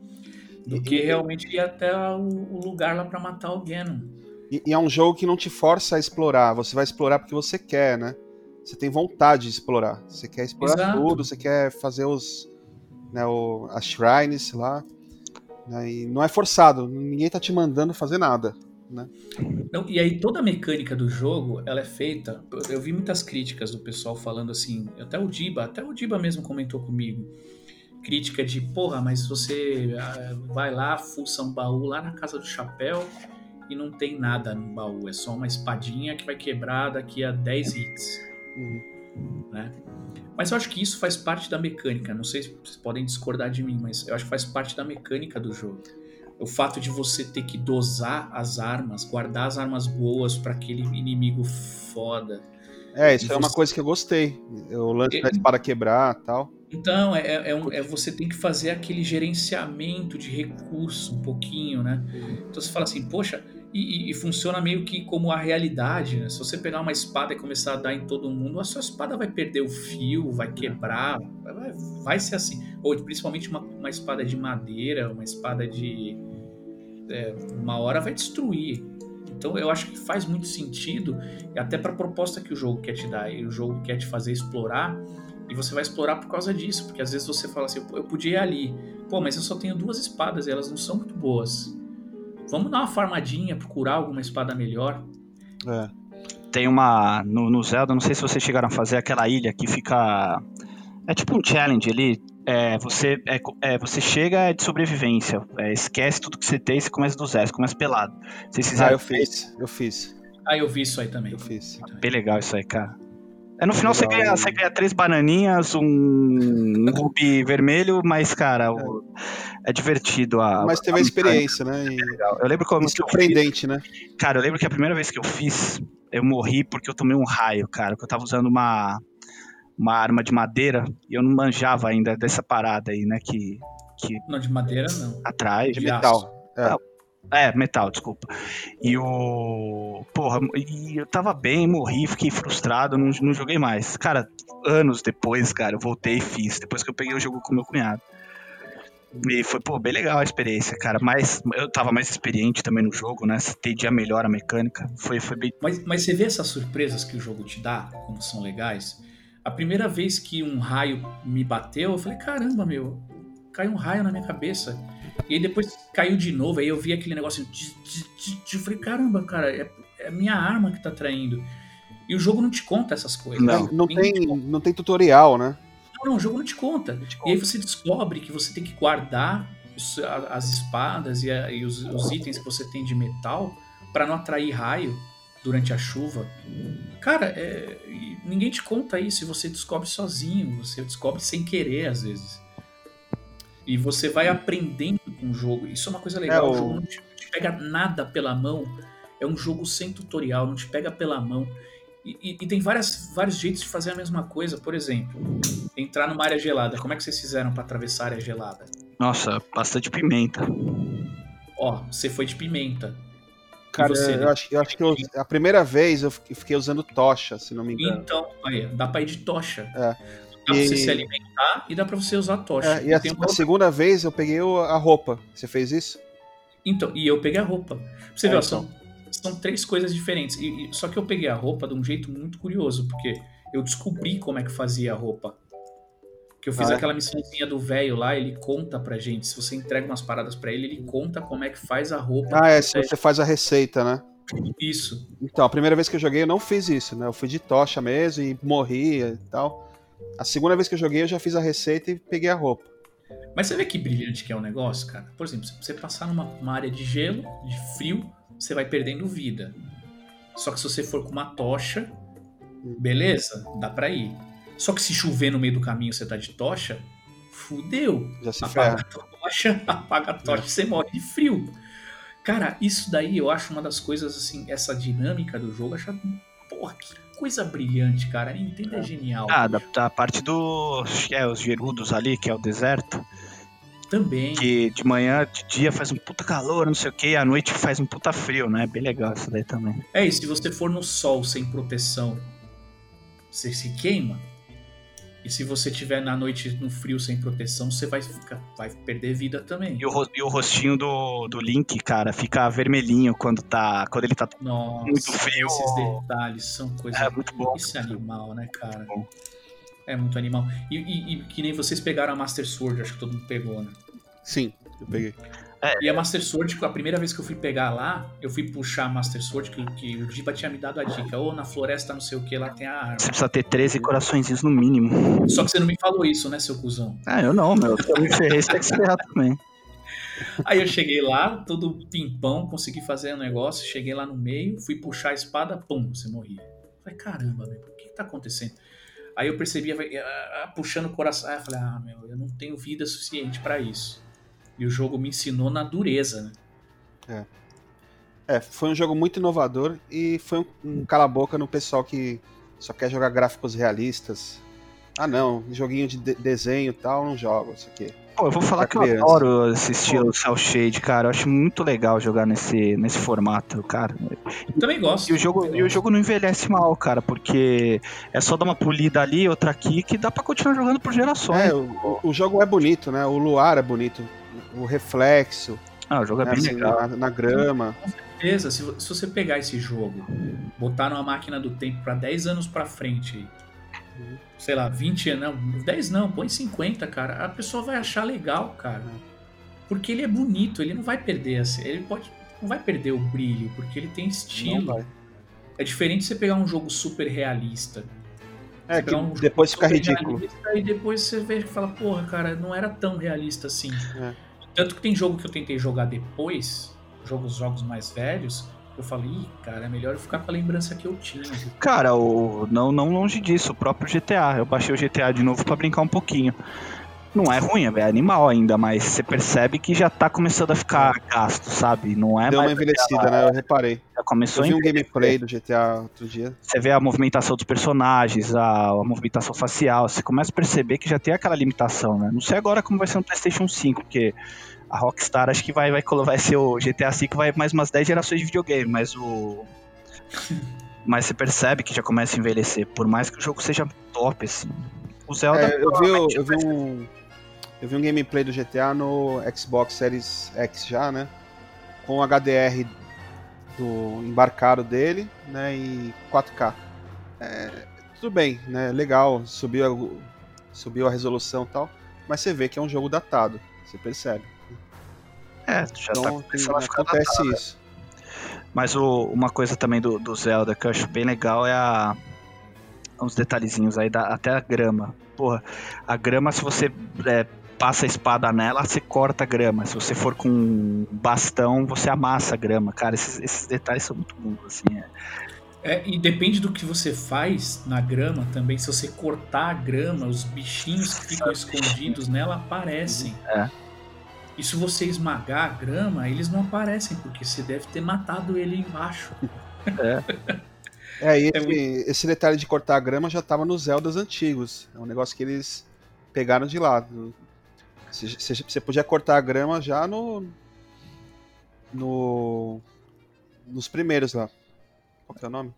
do que realmente ir até o, o lugar lá pra matar o Ganon. E, e é um jogo que não te força a explorar, você vai explorar porque você quer, né? Você tem vontade de explorar. Você quer explorar Exato. tudo, você quer fazer os, né, o, as shrines lá. Né, e não é forçado, ninguém tá te mandando fazer nada. Né? Não, e aí toda a mecânica do jogo, ela é feita... Eu, eu vi muitas críticas do pessoal falando assim, até o Diba, até o Diba mesmo comentou comigo, crítica de, porra, mas você ah, vai lá, fuça um baú lá na Casa do Chapéu e não tem nada no baú, é só uma espadinha que vai quebrar daqui a dez hits. Uhum. Né? Mas eu acho que isso faz parte da mecânica, não sei se vocês podem discordar de mim, mas eu acho que faz parte da mecânica do jogo. O fato de você ter que dosar as armas, guardar as armas boas para aquele inimigo foda. É, isso E é uma você- coisa que eu gostei. O lance É- da espada quebrar e tal. Então, é, é, um- é você tem que fazer aquele gerenciamento de recurso um pouquinho, né? Então você fala assim, poxa, e, e- e funciona meio que como a realidade, né? Se você pegar uma espada e começar a dar em todo mundo, a sua espada vai perder o fio, vai quebrar, vai, vai ser assim. Ou principalmente uma, uma espada de madeira, uma espada de... é, uma hora vai destruir. Então eu acho que faz muito sentido, e até para a proposta que o jogo quer te dar, e o jogo quer te fazer explorar, e você vai explorar por causa disso, porque às vezes você fala assim, eu podia ir ali, pô, mas eu só tenho duas espadas e elas não são muito boas. Vamos dar uma farmadinha, procurar alguma espada melhor. É. Tem uma. No, no Zelda, não sei se vocês chegaram a fazer aquela ilha que fica. É tipo um challenge ali. É, você, é, é, você chega é de sobrevivência. É, esquece tudo que você tem e você começa do zero, você começa pelado. Vocês Ah, fizeram. eu fiz, eu fiz, Ah, eu vi isso aí também. eu fiz. Bem legal isso aí, cara. É, no final você Legal. ganha, você ganha três bananinhas, um, um rubi vermelho, mas, cara, o- é divertido a. Mas teve a experiência, né? E, Legal. Eu lembro como e que eu fiz. surpreendente, né? Cara, eu lembro que a primeira vez que eu fiz, eu morri porque eu tomei um raio, cara. Que eu tava usando uma, uma arma de madeira e eu não manjava ainda dessa parada aí, né? Que, que Não, de madeira não. atrai. De De metal. É. É, metal, desculpa. E o. Porra, e eu tava bem, morri, fiquei frustrado, não, não joguei mais. Cara, anos depois, cara, eu voltei e fiz. Depois que eu peguei o jogo com meu cunhado. E foi, pô, bem legal a experiência, cara. Mas eu tava mais experiente também no jogo, né? Entendia melhor a mecânica. Foi, foi bem. Mas, mas você vê essas surpresas que o jogo te dá, como são legais? A primeira vez que um raio me bateu, eu falei, caramba, meu, caiu um raio na minha cabeça. E aí depois caiu de novo, aí eu vi aquele negócio de, de, de, de eu falei, caramba, cara, é, é a minha arma que tá traindo. E o jogo não te conta essas coisas. Não. Não, Ninguém tem, te conta. não tem tutorial, né? Não, não, o jogo não te conta. te E aí você descobre que você tem que guardar os- a- as espadas e, a- e os, os itens que você tem de metal pra não atrair raio durante a chuva. Cara, é, e ninguém te conta isso e você descobre sozinho, você descobre sem querer às vezes. E você vai aprendendo com o jogo. Isso é uma coisa legal. É, o... o- jogo não te, não te pega nada pela mão. É um jogo sem tutorial, não te pega pela mão. E, e- e tem várias, vários jeitos de fazer a mesma coisa. Por exemplo, entrar numa área gelada. Como é que vocês fizeram pra atravessar a área gelada? Nossa, bastante pimenta. Ó, você foi de pimenta. E Cara, você, eu acho, eu acho que eu- a primeira vez eu fiquei fiquei usando tocha, se não me engano. Então, aí, dá pra ir de tocha. É. Dá pra E- você se alimentar e dá pra você usar tocha. É, e a, E tem uma a segunda vez eu peguei o- a roupa. Você fez isso? Então, e eu peguei a roupa. Pra você É, ver, ó, então. são, são três coisas diferentes. E, e- só que eu peguei a roupa de um jeito muito curioso, porque eu descobri como é que fazia a roupa. Que eu fiz Ah, é? aquela missãozinha do velho lá, ele conta pra gente. Se você entrega umas paradas pra ele, ele conta como é que faz a roupa. Ah, é, se você faz a receita, né? Isso. Então, a primeira vez que eu joguei eu não fiz isso, né? Eu fui de tocha mesmo e morri e tal. A segunda vez que eu joguei eu já fiz a receita e peguei a roupa. Mas você vê que brilhante que é o negócio, cara? Por exemplo, se você passar numa uma área de gelo, de frio, você vai perdendo vida. Só que se você for com uma tocha, beleza, dá pra ir. Só que se chover no meio do caminho você tá de tocha, fudeu. Já se Apaga ferra. a tocha, apaga a tocha e você morre de frio. Cara, isso daí eu acho uma das coisas, assim, essa dinâmica do jogo, eu acho, porra, que coisa brilhante, cara. A Nintendo é genial. Ah, da, da parte dos acho que é, os Gerudos ali, que é o deserto. Também. Que de manhã, de dia faz um puta calor, não sei o que, e à noite faz um puta frio, né? Bem legal isso daí também. É, e se você for no sol sem proteção, você se queima. E se você tiver na noite no frio sem proteção, você vai, ficar, vai perder vida também. E o, ro- e o rostinho do, do Link, cara, fica vermelhinho quando, tá, quando ele tá Nossa, muito frio. esses detalhes são coisas... É muito bom. Isso é animal, né, cara? Bom. É muito animal. E, e- e que nem vocês pegaram a Master Sword, acho que todo mundo pegou, né? Sim, eu peguei. E a Master Sword, a primeira vez que eu fui pegar lá, eu fui puxar a Master Sword, que, que o Diba tinha me dado a dica. Ou na floresta, não sei o que, lá tem a arma. Você precisa ter treze coraçõezinhos no mínimo. Só que você não me falou isso, né, seu cuzão? Ah, eu não, meu. Eu me ferrei, você tem que se ferrar também. Aí eu cheguei lá, todo pimpão, consegui fazer o negócio, cheguei lá no meio, fui puxar a espada, pum, você morria. Falei, caramba, meu, o que, que tá acontecendo? Aí eu percebi, ah, puxando o coração, aí eu falei, ah, meu, eu não tenho vida suficiente pra isso. E o jogo me ensinou na dureza, né? É, foi um jogo muito inovador e foi um, um cala-boca no pessoal que só quer jogar gráficos realistas. Ah não, joguinho de, de desenho e tal, não jogo, isso aqui. Pô, eu vou falar Pra que criança. eu adoro esse estilo Cell Shade, cara. Eu acho muito legal jogar nesse, nesse formato, cara. Eu também gosto. E o, jogo, também e o gosto. jogo não envelhece mal, cara, porque é só dar uma polida ali, outra aqui, que dá pra continuar jogando por gerações. É, o, o jogo é bonito, né? O luar é bonito, o reflexo, Ah, o jogo é né, bem assim, legal. na, na grama. Com certeza, se, vo- se você pegar esse jogo, botar numa máquina do tempo pra dez anos pra frente, sei lá, vinte anos, não, dez não, põe cinquenta, cara, a pessoa vai achar legal, cara. Porque ele é bonito, ele não vai perder, assim, ele pode, não vai perder o brilho, porque ele tem Não estilo. vai. É diferente você pegar um jogo super realista. É, Você que pegar um jogo depois fica super ridículo. realista E depois você vê e fala, porra, cara, não era tão realista assim. É. Tanto que tem jogo que eu tentei jogar depois, jogos, jogos mais velhos, eu falei, ih, cara, é melhor eu ficar com a lembrança que eu tinha. Cara, o, não, não longe disso, o próprio G T A. Eu baixei o G T A de novo pra brincar um pouquinho. Não é ruim, é animal ainda, mas você percebe que já tá começando a ficar gasto, sabe? Não é Deu uma mais. envelhecida, né? Eu reparei. Já começou Eu vi a um envelhecer. gameplay do G T A outro dia. Você vê a movimentação dos personagens, a, a movimentação facial, você começa a perceber que já tem aquela limitação, né? Não sei agora como vai ser no PlayStation cinco, porque a Rockstar acho que vai, vai, colo- vai ser o G T A cinco, vai mais umas dez gerações de videogame, mas o... Mas você percebe que já começa a envelhecer, por mais que o jogo seja top, assim. O Zelda... É, eu, vi, o- provavelmente eu, vi vai ser- um, eu vi um gameplay do G T A no Xbox Series X já, né? Com o H D R do embarcado dele, né? E quatro K. É, tudo bem, né? Legal, subiu a, subiu a resolução e tal. Mas você vê que é um jogo datado, você percebe. É, já tá Então tem- começando a ficar acontece datado. isso. Mas o- uma coisa também do, do Zelda que eu acho bem legal é a, uns detalhezinhos aí, da, até a grama. Porra, a grama, se você é, passa a espada nela, você corta a grama. Se você for com um bastão, você amassa a grama. Cara, esses, esses detalhes são muito bons, assim. É. É, e depende do que você faz na grama também. Se você cortar a grama, os bichinhos que ficam escondidos nela aparecem. É. E se você esmagar a grama, eles não aparecem, porque você deve ter matado ele embaixo. É, e É esse, muito- esse detalhe de cortar a grama já tava nos Zeldas antigos. É um negócio que eles pegaram de lá. Você, você- você podia cortar a grama já no. no nos primeiros lá. Qual que é o nome?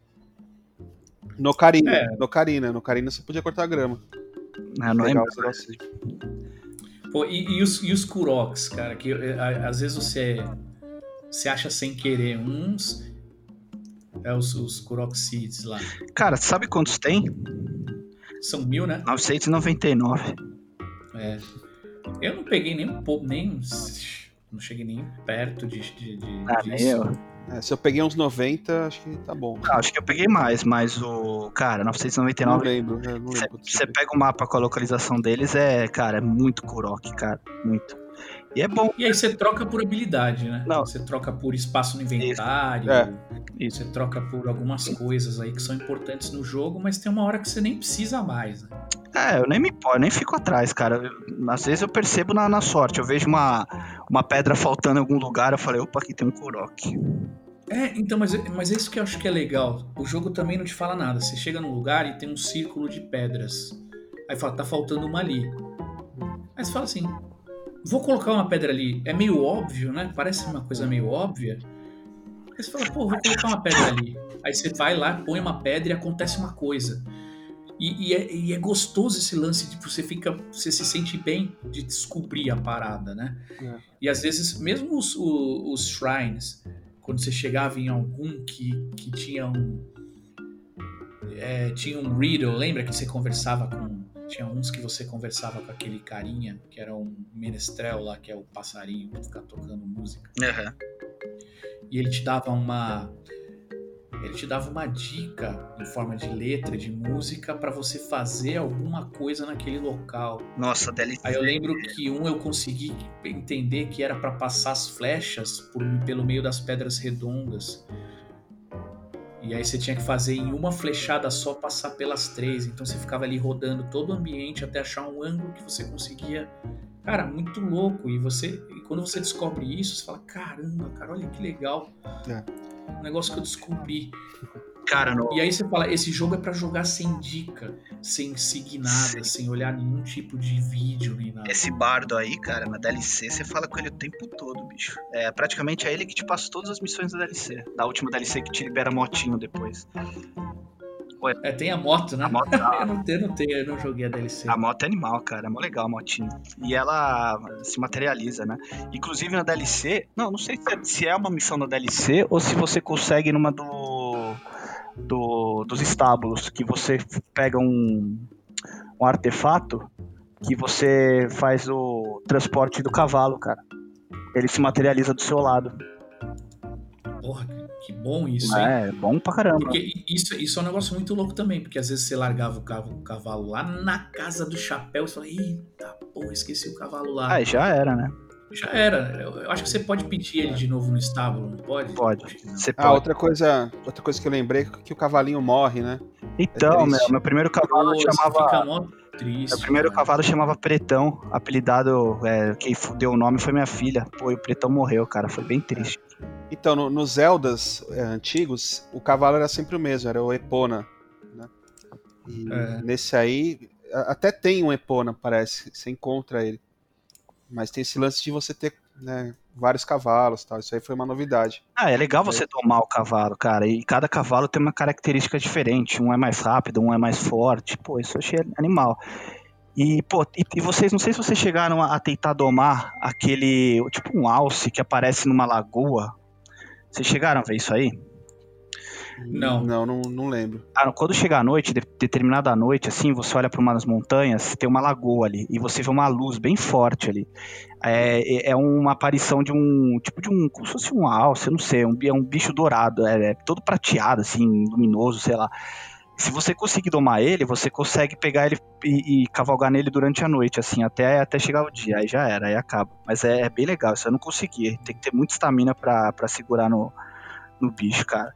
No Ocarina. É. No Ocarina. No Ocarina você podia cortar a grama. Eu não Legal lembro. esse negócio. Pô, e, e os, e os Kuroks, cara, que é, a- às vezes você, você acha sem querer uns. É os, os Kurok Seeds lá. Cara, sabe quantos tem? São mil, né? novecentos e noventa e nove. É. Eu não peguei nem um pouco, nem. Não cheguei nem perto de, de, de- Ah, disso. nem eu. É, se eu peguei uns noventa, acho que tá bom. Ah, acho que eu peguei mais, mas o... Cara, novecentos e noventa e Não nove... lembro, eu não lembro. Você pega o mapa com a localização deles, é, cara, é muito Kurok, cara, muito. E é bom. E aí você troca por habilidade, né? Não. Você troca por espaço no inventário, É. você troca por algumas coisas aí que são importantes no jogo, mas tem uma hora que você nem precisa mais, né? É, eu nem me importo, nem fico atrás, cara. Eu, às vezes eu percebo na, na sorte, eu vejo uma, uma pedra faltando em algum lugar, eu falei, opa, aqui tem um Kurok. É, então, mas, mas é isso que eu acho que é legal. O jogo também não te fala nada. Você chega num lugar e tem um círculo de pedras. Aí fala, tá faltando uma ali. Aí você fala assim, vou colocar uma pedra ali. É meio óbvio, né? Parece uma coisa meio óbvia. Aí você fala, pô, vou colocar uma pedra ali. Aí você vai lá, põe uma pedra e acontece uma coisa. E, e, é, e é gostoso esse lance de você fica, você se sente bem de descobrir a parada, né? É. E às vezes, mesmo os, os, os shrines, quando você chegava em algum que, que tinha um é, tinha um riddle, lembra que você conversava com, tinha uns que você conversava com aquele carinha que era um menestrel lá, que é o passarinho que fica tocando música. Uhum. E ele te dava uma ele te dava uma dica em forma de letra, de música, pra você fazer alguma coisa naquele local. Nossa, D L C. Aí eu lembro que um eu consegui entender que era pra passar as flechas por, pelo meio das pedras redondas. E aí você tinha que fazer em uma flechada só, passar pelas três. Então você ficava ali rodando todo o ambiente até achar um ângulo que você conseguia. Cara, muito louco. E você, e quando você descobre isso, você fala, caramba, cara, olha que legal. É. Um negócio que eu descobri. Cara, no... E aí você fala, esse jogo é pra jogar sem dica, sem seguir nada, sem olhar nenhum tipo de vídeo nem nada. Esse bardo aí, cara, na D L C, você fala com ele o tempo todo, bicho. É praticamente é ele que te passa todas as missões da D L C. Da última D L C que te libera motinho depois. É, tem a moto, né? A moto, eu, não tenho, eu não tenho, eu não joguei a D L C. A moto é animal, cara, é mó legal a motinha. E ela se materializa, né? Inclusive na D L C, não, não sei se é, se é uma missão da D L C ou se você consegue numa do, do dos estábulos, que você pega um, um artefato que você faz o transporte do cavalo, cara. Ele se materializa do seu lado. Porra, que bom isso, hein? É, bom pra caramba. Porque isso, isso é um negócio muito louco também, porque às vezes você largava o cavalo, o cavalo lá na casa do chapéu e você fala, eita, porra, esqueci o cavalo lá. Ah, já era, né? Já era. Eu, eu acho que você pode pedir ele de novo no estábulo, não pode? Pode. Você Ah, pode. outra coisa, outra coisa que eu lembrei é que o cavalinho morre, né? Então, É triste. meu, meu primeiro cavalo Pô, chamava... Fica mó triste. Meu primeiro cara. cavalo chamava Pretão, apelidado, é, quem deu o nome foi minha filha. Pô, e o Pretão morreu, cara, foi bem triste. Então, no- nos Zeldas é, antigos, o cavalo era sempre o mesmo, era o Epona, né? E É. nesse aí, a- até tem um Epona, parece, você encontra ele. Mas tem esse lance de você ter, né, vários cavalos e tal, isso aí foi uma novidade. Ah, é legal você domar o cavalo, cara, e cada cavalo tem uma característica diferente, um é mais rápido, um é mais forte, pô, isso eu achei animal. E, pô, e, e vocês, não sei se vocês chegaram a, a tentar domar aquele, tipo um alce que aparece numa lagoa, vocês chegaram a ver isso aí? Não. Não, não, não lembro. Ah, quando chega a noite, de, determinada noite, assim, você olha para umas montanhas, tem uma lagoa ali, e você vê uma luz bem forte ali. É, é uma aparição de um, tipo de um, como se fosse um alce, eu não sei, um, é um bicho dourado, é, é todo prateado, assim, luminoso, sei lá. Se você conseguir domar ele, você consegue pegar ele e, e cavalgar nele durante a noite, assim, até, até chegar o dia, aí já era, aí acaba. Mas é, é bem legal, isso eu não consegui, tem que ter muita estamina pra, pra segurar no, no bicho, cara.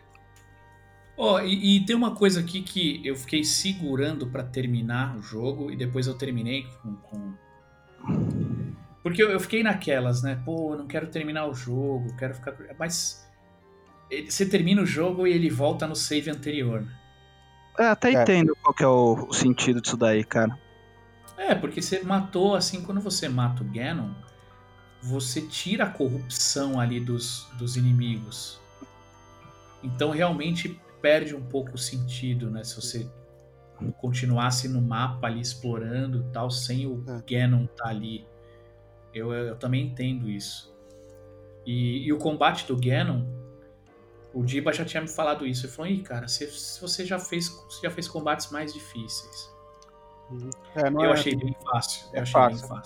Ó, e, e tem uma coisa aqui que eu fiquei segurando pra terminar o jogo e depois eu terminei com... com... Porque eu, eu fiquei naquelas, né? Pô, eu não quero terminar o jogo, quero ficar... Mas ele- você termina o jogo e ele volta no save anterior, né? É, até É. entendo qual que é o, o sentido disso daí, cara. É, porque você matou, assim, quando você mata o Ganon, você tira a corrupção ali dos, dos inimigos. Então realmente perde um pouco o sentido, né? Se você continuasse no mapa ali explorando e tal, sem o É. Ganon tá ali. Eu, eu também entendo isso. E, e o combate do Ganon, o Diba já tinha me falado isso. Ele falou, ih, cara, você, você, já fez, você já fez combates mais difíceis. É, não Eu é- achei bem fácil. Eu é achei fácil. bem fácil.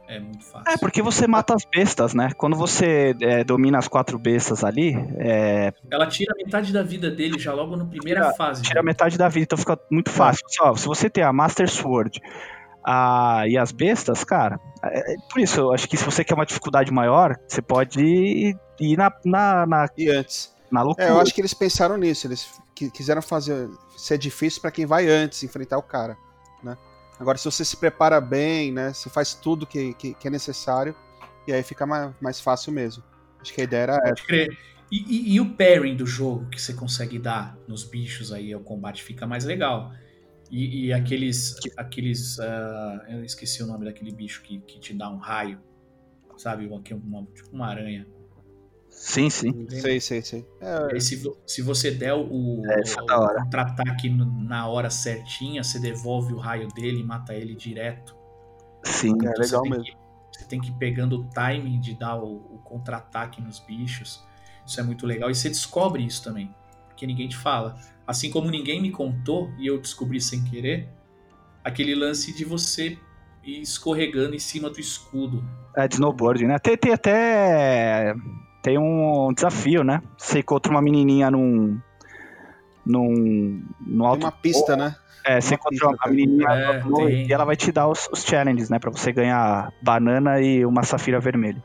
É muito fácil. É, porque você mata as bestas, né? Quando você é, domina as quatro bestas ali, é, Ela tira metade da vida dele já logo na primeira tira, fase. tira né? metade da vida, então fica muito fácil. Só, se você tem a Master Sword a, e as bestas, cara, é, é por isso, eu acho que se você quer uma dificuldade maior, você pode ir, ir na, na, na, E antes. na loucura. É, eu acho que eles pensaram nisso. Eles qui- quiseram fazer ser difícil pra quem vai antes enfrentar o cara, né? Agora, se você se prepara bem, né? Você faz tudo que, que, que é necessário, e aí fica mais, mais fácil mesmo. Acho que a ideia era essa. Pode crer. E, e- e o pairing do jogo que você consegue dar nos bichos aí ao combate fica mais legal. E, e aqueles. aqueles ah, eu esqueci o nome daquele bicho que, que te dá um raio. Sabe? Uma, uma- tipo uma aranha. Sim, sim. Sei, sei, sei. É, E aí, se, vo- se você der o, É, isso é o- da hora. o contra-ataque no- na hora certinha, você devolve o raio dele e mata ele direto. Sim. É Então, legal você tem mesmo. Que, você tem que ir pegando o timing de dar o, o contra-ataque nos bichos. Isso é muito legal. E você descobre isso também. Porque ninguém te fala. Assim como ninguém me contou, e eu descobri sem querer, aquele lance de você ir escorregando em cima do escudo. É de snowboard, né? Tem, tem até. Tem um desafio, né? Você encontra uma menininha num. num. no Tem alto. uma pista, né? É, você uma encontra pista, uma cara. menininha É, no- tem. e ela vai te dar os, os challenges, né? Pra você ganhar banana e uma safira vermelha.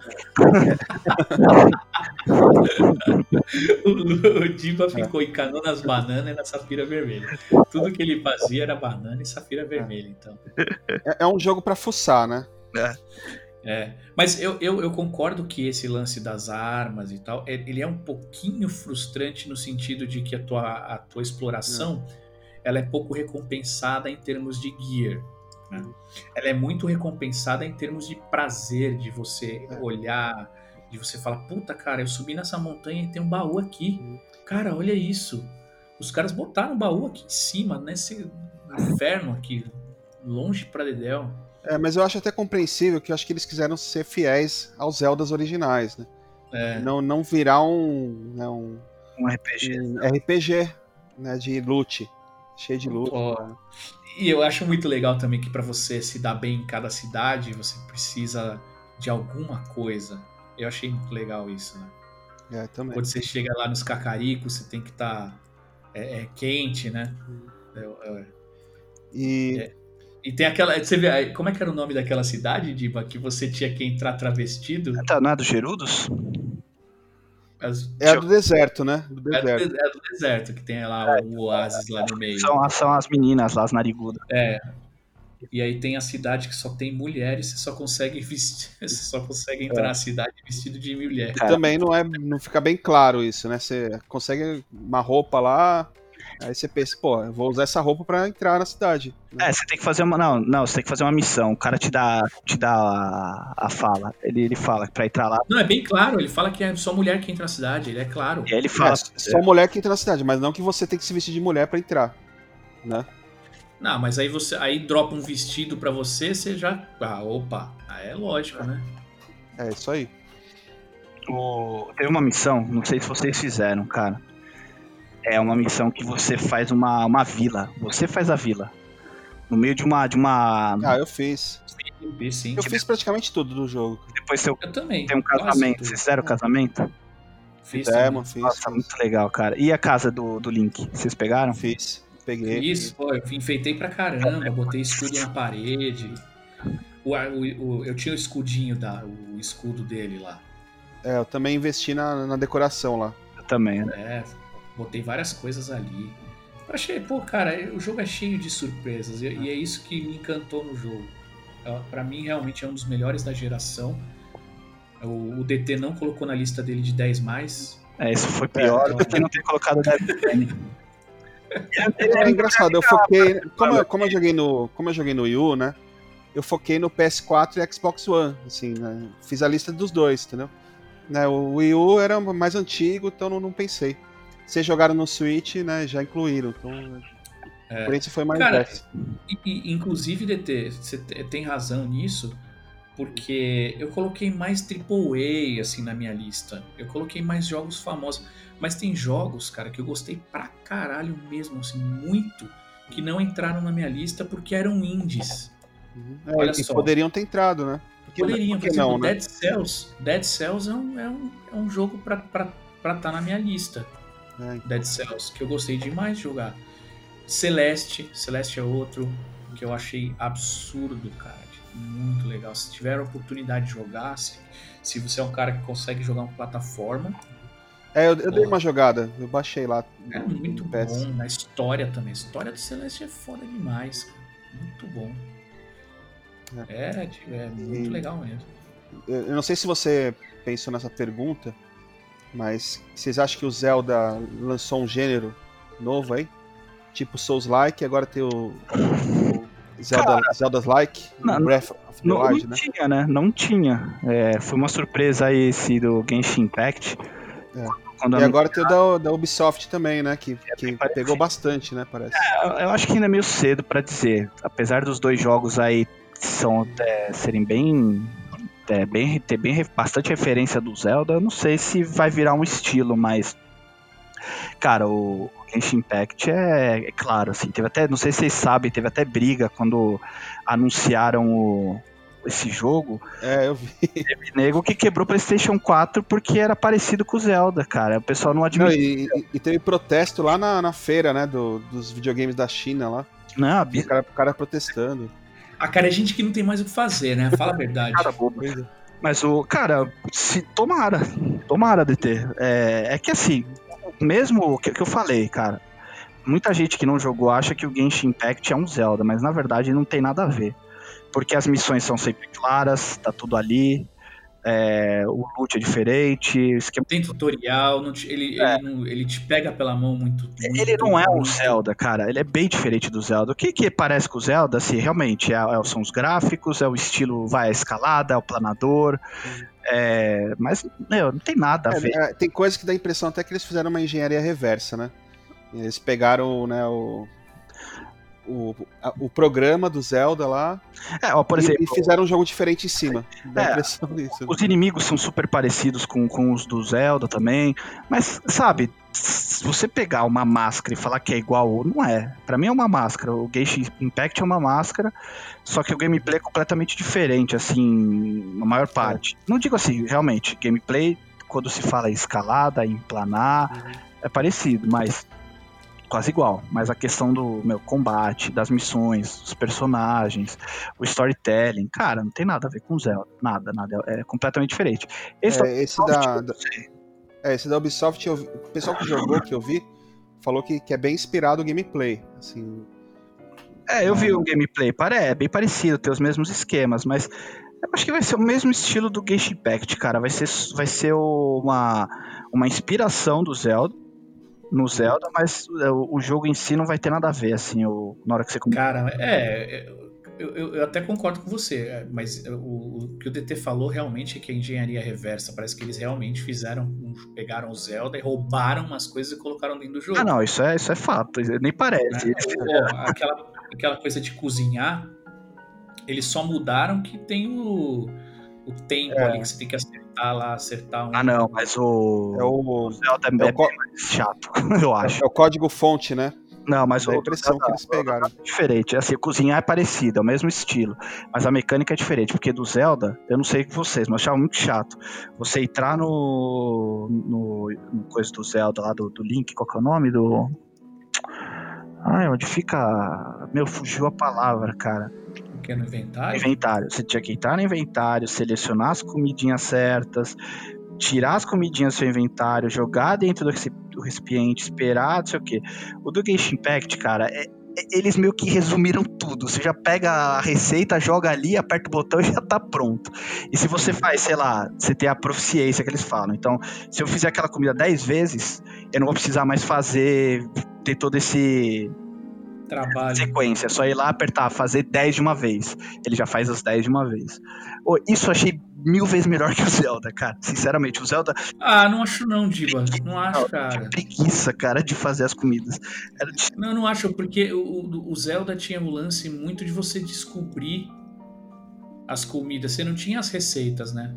O, o Diba ficou encanando as bananas e na safira vermelha. Tudo que ele fazia era banana e safira vermelha, então. É, é um jogo pra fuçar, né? É, mas eu, eu, eu concordo que esse lance das armas e tal, é- ele é um pouquinho frustrante no sentido de que a tua, a tua exploração ela é pouco recompensada em termos de gear. Né? Ela é muito recompensada em termos de prazer, de você É. olhar, de você falar, puta cara, eu subi nessa montanha e tem um baú aqui. Cara, olha isso. Os caras botaram um baú aqui em cima, nesse inferno aqui, longe pra dedéu. É, mas eu acho até compreensível que eu acho que eles quiseram ser fiéis aos Zeldas originais, né? É. Não, não virar um, né, um, Um R P G. um R P G, né, de loot, cheio de loot. Ó, né? E eu acho muito legal também que pra você se dar bem em cada cidade, você precisa de alguma coisa. Eu achei muito legal isso, né? É, também. Quando você chega lá nos cacaricos, você tem que estar é, é quente, né? É, é. E E tem aquela. Você vê, aí, como é que era o nome daquela cidade, Diba? Que você tinha que entrar travestido? Tá, não é do Gerudos? As- é a do deserto, né? Do É do, deserto. é do deserto, que tem lá o oásis lá no meio. São, são as meninas lá, as narigudas. É. E aí tem a cidade que só tem mulheres, você só consegue vestir, você só consegue entrar na cidade vestido de mulher. E também não, é, não fica bem claro isso, né? Você consegue uma roupa lá, aí você pensa, pô, eu vou usar essa roupa pra entrar na cidade. né? É, você tem que fazer uma. Não, não, você tem que fazer uma missão. O cara te dá, te dá a, a fala. Ele, ele fala que pra entrar lá. Não, é bem claro, ele fala que é só mulher que entra na cidade, ele é claro. E aí ele fala. É, só mulher que entra na cidade, mas não que você tem que se vestir de mulher pra entrar, né? Não, mas aí você aí dropa um vestido pra você, você já. Ah, opa, aí é lógico, né? É isso aí. O, teve uma missão, não sei se vocês fizeram, cara. É uma missão que você faz uma, uma vila. Você faz a vila. No meio de uma. De uma Ah, eu fiz. Sim, sim. Eu fiz praticamente tudo do jogo. depois você Eu também. tem um quase casamento. tudo. Vocês fizeram o casamento? Fiz, Fizemos, também. fiz. Nossa, fiz, muito legal, cara. E a casa do, do Link? Vocês pegaram? fiz. Peguei. Isso, pô, eu enfeitei pra caramba, botei escudo na parede. O, o- o- eu tinha o escudinho, da, o escudo dele lá. É, eu também investi na, na decoração lá. Eu também, né? É, botei várias coisas ali. Eu achei, pô, cara, o jogo é cheio de surpresas e, e é isso que me encantou no jogo. É, pra mim, realmente é um dos melhores da geração. O, o D T não colocou na lista dele de dez mais. É, isso foi pior É, do que não ter colocado o Death Stranding. É engraçado, eu foquei. Como eu, como eu joguei no. Como eu joguei no Wii U, né? Eu foquei no P S quatro e Xbox One. Assim, né? Fiz a lista dos dois, entendeu? Né, o Wii U era mais antigo, então não, não pensei. Vocês jogaram no Switch, né? Já incluíram. Então. É. Por isso foi mais Cara, dez. E, e, inclusive, D T, você te- tem razão nisso, porque eu coloquei mais triplo A assim na minha lista. Eu coloquei mais jogos famosos, mas tem jogos, cara, que eu gostei pra caralho mesmo, assim, muito, que não entraram na minha lista porque eram indies. É, Olha e só. poderiam ter entrado, né? Porque, Poderiam, por porque exemplo, não, né? Dead Cells. Dead Cells é um, é um, é um jogo pra estar pra, pra tá na minha lista. É, então. Dead Cells, que eu gostei demais de jogar. Celeste, Celeste é outro que eu achei absurdo, cara. Muito legal. Se tiver a oportunidade de jogar, se, se você é um cara que consegue jogar uma plataforma, É, eu, eu dei Pô. uma jogada, eu baixei lá. é no- muito no P S. bom. A história também. A história do Celeste é foda demais, cara. Muito bom. É, tipo, é muito E- legal mesmo. Eu eu não sei se você pensou nessa pergunta, mas vocês acham que o Zelda lançou um gênero novo aí? Tipo Souls-like, agora tem o, o Zelda, Zelda's Like, Não, Breath of the Não, Wild, não né? tinha, né? Não tinha. É, foi uma surpresa aí esse do Genshin Impact. É. Quando E agora tem o da, da Ubisoft também, né? Que, que bem parecido. pegou bastante, né? Parece. Eu, eu acho que ainda é meio cedo pra dizer. Apesar dos dois jogos aí são, é, serem bem, é, bem. ter bem, re- bastante referência do Zelda, eu não sei se vai virar um estilo, mas. Cara, o Genshin Impact é, é claro, assim, teve até. Não sei se vocês sabem, teve até briga quando anunciaram o- esse jogo. É, eu vi. Teve nego que quebrou o PlayStation quatro porque era parecido com o Zelda, cara. O pessoal não Não, admite. e, e- e teve protesto lá na, na feira, né? Do, dos videogames da China lá. Não, O cara, o cara protestando. Ah, cara, é gente que não tem mais o que fazer, né? Fala a verdade. cara boba. Pois é. Mas o. Cara, se tomara. Tomara, D T. É, é que assim, mesmo o que, que eu falei, cara. Muita gente que não jogou acha que o Genshin Impact é um Zelda, mas na verdade não tem nada a ver. Porque as missões são sempre claras, tá tudo ali. É, o loot é diferente, o esquema. Tem tutorial, não te- ele, É. ele, não- ele te pega pela mão muito. muito Ele não é um muito. Zelda, cara. Ele é bem diferente do Zelda. O que, que parece com o Zelda, assim, realmente, é, é- são os gráficos, é o estilo, vai, a escalada, é o planador. É, mas, meu, não tem nada a É, ver. é, tem coisa que dá a impressão até que eles fizeram uma engenharia reversa, né? Eles pegaram, né, o, o, a- o programa do Zelda lá É, ó, por e, exemplo, e fizeram um jogo diferente em cima. Dá a É, impressão disso. os inimigos são super parecidos com, com os do Zelda também. Mas, sabe, se você pegar uma máscara e falar que é igual, não é. Pra mim é uma máscara. O Genshin Impact é uma máscara, só que o gameplay é completamente diferente, assim, na maior parte. Não digo assim, realmente, gameplay, quando se fala em escalada, em planar, é parecido, mas quase igual. Mas a questão do meu combate, das missões, dos personagens, o storytelling, cara, não tem nada a ver com Zelda. Nada, nada. É completamente diferente. Esse É, esse da, da- é, esse da Ubisoft, eu vi- o pessoal que jogou, que eu vi, falou que, que é bem inspirado o gameplay. Assim, É, eu vi o gameplay, pare- é bem parecido, tem os mesmos esquemas, mas eu acho que vai ser o mesmo estilo do Genshin Impact, cara. Vai ser, vai ser o- uma, uma inspiração do Zelda, no Zelda, mas o, o jogo em si não vai ter nada a ver, assim, o, na hora que você começa. Cara, é. é, Eu, eu- eu até concordo com você, é, mas o, o que o D T falou realmente é que a engenharia reversa. Parece que eles realmente fizeram. um- pegaram o Zelda e roubaram umas coisas e colocaram dentro do jogo. Ah, não, isso é, isso é fato, nem parece. Né? Ó, aquela, aquela coisa de cozinhar, eles só mudaram que tem o, o tempo É. ali que você tem que acertar lá, acertar um. Ah, não, mas o, é, o o, Zelda é, é, bem o, co- mais chato, eu acho. é o código fonte, né? Não, mas Dá a o impressão que eles pegaram. é diferente. Assim, cozinhar é parecido, é o mesmo estilo. Mas a mecânica é diferente, porque do Zelda, eu não sei com vocês, mas eu achava muito chato. Você entrar no. no, no coisa do Zelda lá, do, do Link, qual que é o nome? Do. Ai, onde fica. Meu, fugiu a palavra, cara. Que é no inventário. Inventário. Você tinha que entrar no inventário, selecionar as comidinhas certas, tirar as comidinhas do seu inventário, jogar dentro do reci- do recipiente, esperar, não sei o quê. O do Genshin Impact, cara, é- é- eles meio que resumiram tudo. Você já pega a receita, joga ali, aperta o botão e já tá pronto. E se você faz, sei lá, você tem a proficiência que eles falam. Então, se eu fizer aquela comida dez vezes, eu não vou precisar mais fazer, ter todo esse Trabalho. sequência, é só ir lá apertar, fazer dez de uma vez. Ele já faz as dez de uma vez. Ô, isso eu achei mil vezes melhor que o Zelda, cara. Sinceramente, o Zelda Ah, não acho não, Diba. Não acho, cara. preguiça, cara, de fazer as comidas. Era de- Não, não acho, porque o, o- o Zelda tinha o lance muito de você descobrir as comidas. Você não tinha as receitas, né?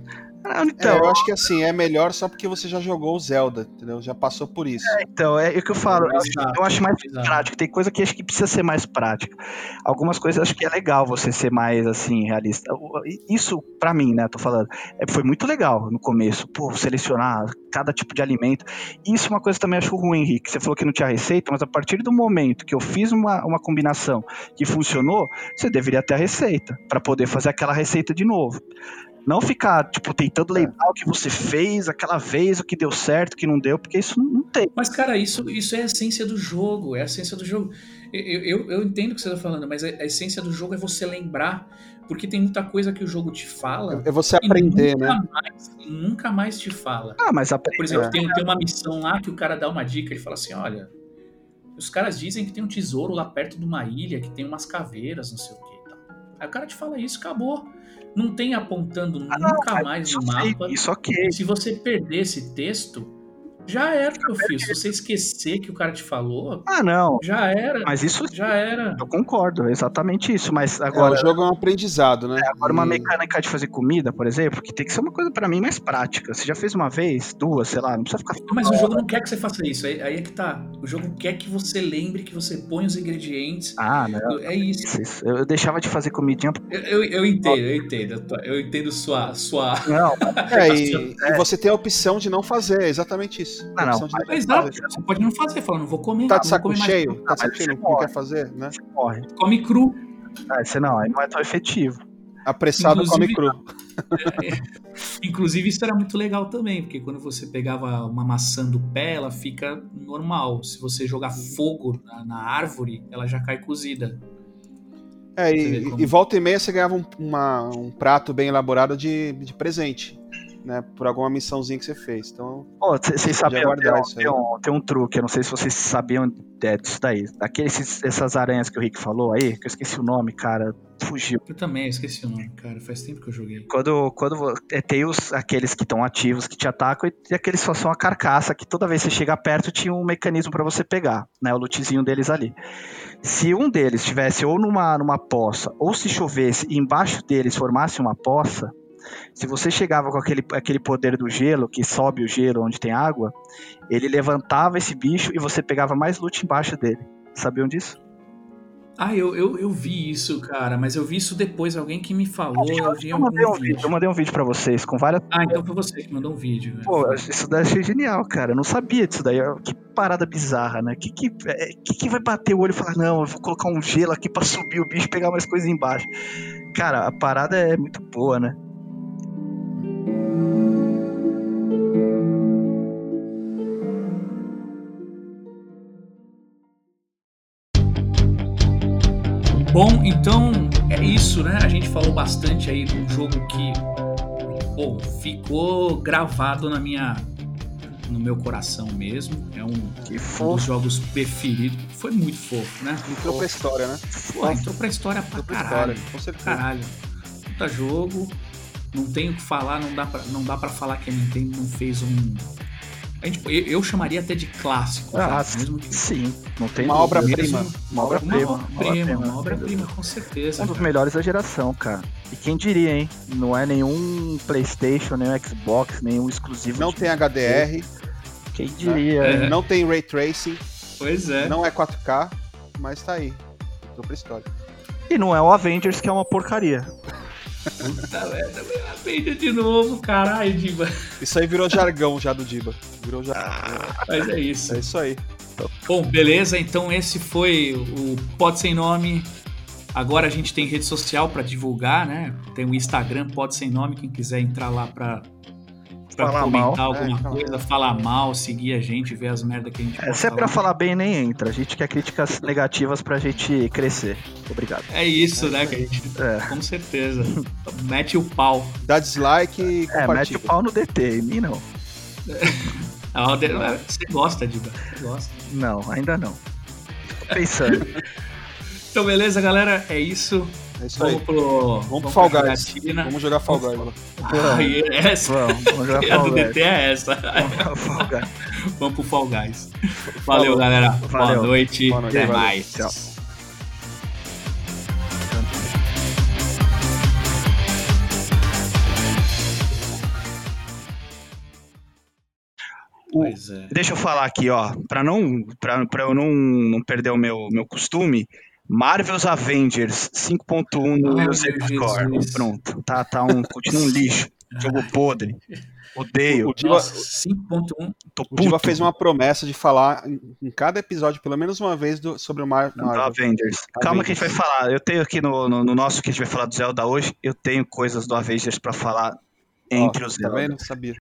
Ah, então, É, eu acho que assim, é melhor só porque você já jogou o Zelda, entendeu? Já passou por isso. É, então, é o que eu falo. Eu acho, Exato, eu acho mais exato. prático. Tem coisa que acho que precisa ser mais prática. Algumas coisas acho que é legal você ser mais, assim, realista. Isso, pra mim, né, tô falando, é, foi muito legal no começo. Pô, selecionar cada tipo de alimento. Isso é uma coisa que também acho ruim, Henrique. Você falou que não tinha receita, mas a partir do momento que eu fiz uma, uma combinação que funcionou, você deveria ter a receita, pra poder fazer aquela receita de novo. Não ficar, tipo, tentando lembrar o que você fez aquela vez, o que deu certo, o que não deu, porque isso não tem. Mas, cara, isso, isso é a essência do jogo, é a essência do jogo. Eu, eu, eu entendo o que você tá falando, mas a, a essência do jogo é você lembrar, porque tem muita coisa que o jogo te fala. É você e aprender, nunca né? Mais, e nunca mais te fala. Ah, mas a... Por exemplo, É. tem, tem uma missão lá que o cara dá uma dica, ele fala assim, olha, os caras dizem que tem um tesouro lá perto de uma ilha, que tem umas caveiras, não sei o que. Aí o cara te fala isso, acabou. Não tem apontando Ah, não, nunca mais isso no sei, mapa. Isso ok. Se você perder esse texto, já era o que eu fiz. Se você esquecer que o cara te falou, Ah, não. já era. Mas isso Já era. eu concordo, é exatamente isso. Mas É, agora, o jogo é um aprendizado, né? agora uma E- mecânica de fazer comida, por exemplo, que tem que ser uma coisa pra mim mais prática. Você já fez uma vez, duas, sei lá, não precisa ficar. Mas o jogo não quer que você faça isso. Aí, aí é que tá. O jogo quer que você lembre, que você põe os ingredientes. Ah, não. É isso. Isso, isso. Eu deixava de fazer comidinha. Eu, eu, eu entendo, eu entendo. Eu entendo sua. sua... Não, É, e, e você tem a opção de não fazer, é exatamente isso. Não, A não, opção de É exato. Você pode não fazer, falar, não vou comer. Tá não de vou saco comer mais. cheio? Tá de saco mas cheio, você não, não morre. quer fazer, né? você morre. Come cru. Ah, você não, aí não é tão efetivo. Apressado come Inclusive- cru. Inclusive, isso era muito legal também, porque quando você pegava uma maçã do pé, ela fica normal. Se você jogar fogo na, na árvore, ela já cai cozida. É, Você vê e, como- e volta e meia você ganhava um, uma- um prato bem elaborado de, de presente, né? Por alguma missãozinha que você fez. Então, Ó, c- vocês sabiam, tem, guardar um- isso aí. tem um, tem um truque, eu não sei se vocês sabiam é, disso daí. Aqueles, essas aranhas que o Rick falou aí, que eu esqueci o nome, cara, fugiu. Eu também esqueci o nome, cara. Faz tempo que eu joguei. Quando, quando vo- é, tem os, aqueles que estão ativos, que te atacam, e aqueles só são a carcaça, que toda vez que você chega perto tinha um mecanismo pra você pegar, né? O lootzinho deles ali. Se um deles estivesse ou numa, numa poça, ou se chovesse e embaixo deles formasse uma poça, se você chegava com aquele, aquele poder do gelo, que sobe o gelo onde tem água, ele levantava esse bicho e você pegava mais loot embaixo dele. Sabiam disso? Ah, eu, eu, eu vi isso, cara, mas eu vi isso depois. Alguém que me falou, eu vi Eu algum mandei um vídeo. vídeo, eu mandei um vídeo pra vocês com várias. Ah, então foi você que mandou um vídeo. né? Pô, isso daí eu achei genial, cara. Eu não sabia disso daí. Que parada bizarra, né? Que que, é, que que vai bater o olho e falar, não, eu vou colocar um gelo aqui pra subir o bicho e pegar mais coisa embaixo. Cara, a parada é muito boa, né? Bom, então é isso, né? A gente falou bastante aí de um jogo que, pô, ficou gravado na minha, no meu coração mesmo. É um, Que um fofo. dos jogos preferidos. Foi muito fofo, né? entrou pra história, né? Pô, entrou pra história pra Entrou pra caralho. história, com certeza. Caralho. Puta jogo. Não tenho o que falar, não dá pra, não dá pra falar que a Nintendo não fez um. A gente, eu, eu chamaria até de clássico. Ah, tá? Mesmo que sim, não tem Uma dúvida. obra-prima. mesmo- Uma Uma obra-prima. obra-prima, uma obra-prima, com certeza. Um dos cara. melhores da geração, cara. E quem diria, hein? Não é nenhum PlayStation, nenhum Xbox, nenhum exclusivo. Não de- tem H D R, Quem diria, É. hein? não tem Ray Tracing, Pois é. não é quatro K, mas tá aí. Entrou pra história. E não é o Avengers, que é uma porcaria. Puta merda, aprende de novo, caralho, Diba. Isso aí virou jargão já do Diba. Virou jargão. Mas é isso. É isso aí. Bom, beleza, então esse foi o Pod Sem Nome. Agora a gente tem rede social pra divulgar, né? Tem o Instagram Pod Sem Nome, quem quiser entrar lá pra, pra Falar comentar mal. alguma É, falar coisa, falar mal, seguir a gente, ver as merdas que a gente É, pode se é pra falar bem, nem entra. A gente quer críticas negativas pra gente crescer. Obrigado. É isso, né, que a gente... É. Com certeza. Mete o pau. Dá dislike e É, mete compartilha. o pau no D T, em mim não. Ah, Você gosta, Diba. Você gosta. Não, ainda não. Tô pensando. Então, beleza, galera. É isso. É isso aí. Vamos pro. Vamos pro pra Fall Guys. jogatina. Vamos jogar Fall Guys. Mano. Ah, e essa. Vamos, vamos jogar A Fall do D Guys. T é essa. Vamos Fall Guys. Vamos pro Fall Guys. Valeu, galera. Valeu. Boa noite. Boa noite. Até Valeu. mais. Tchau. Pois é. Deixa eu falar aqui, ó, pra, não, pra, pra eu não, não perder o meu, meu costume, Marvel's Avengers cinco ponto um no Ai, User meu Score. Jesus. Pronto, tá, tá um, continua um lixo. Jogo podre. Odeio. O Diva, Nossa, cinco ponto um. Tô o Diva puto. fez uma promessa de falar em, em cada episódio, pelo menos uma vez, do- sobre o Mar Do Marvel. Avengers. Calma que a gente vai falar. Eu tenho aqui no, no, no nosso que a gente vai falar do Zelda hoje, eu tenho coisas do Avengers pra falar entre Ó, os tá Zelda. vendo? Sabia.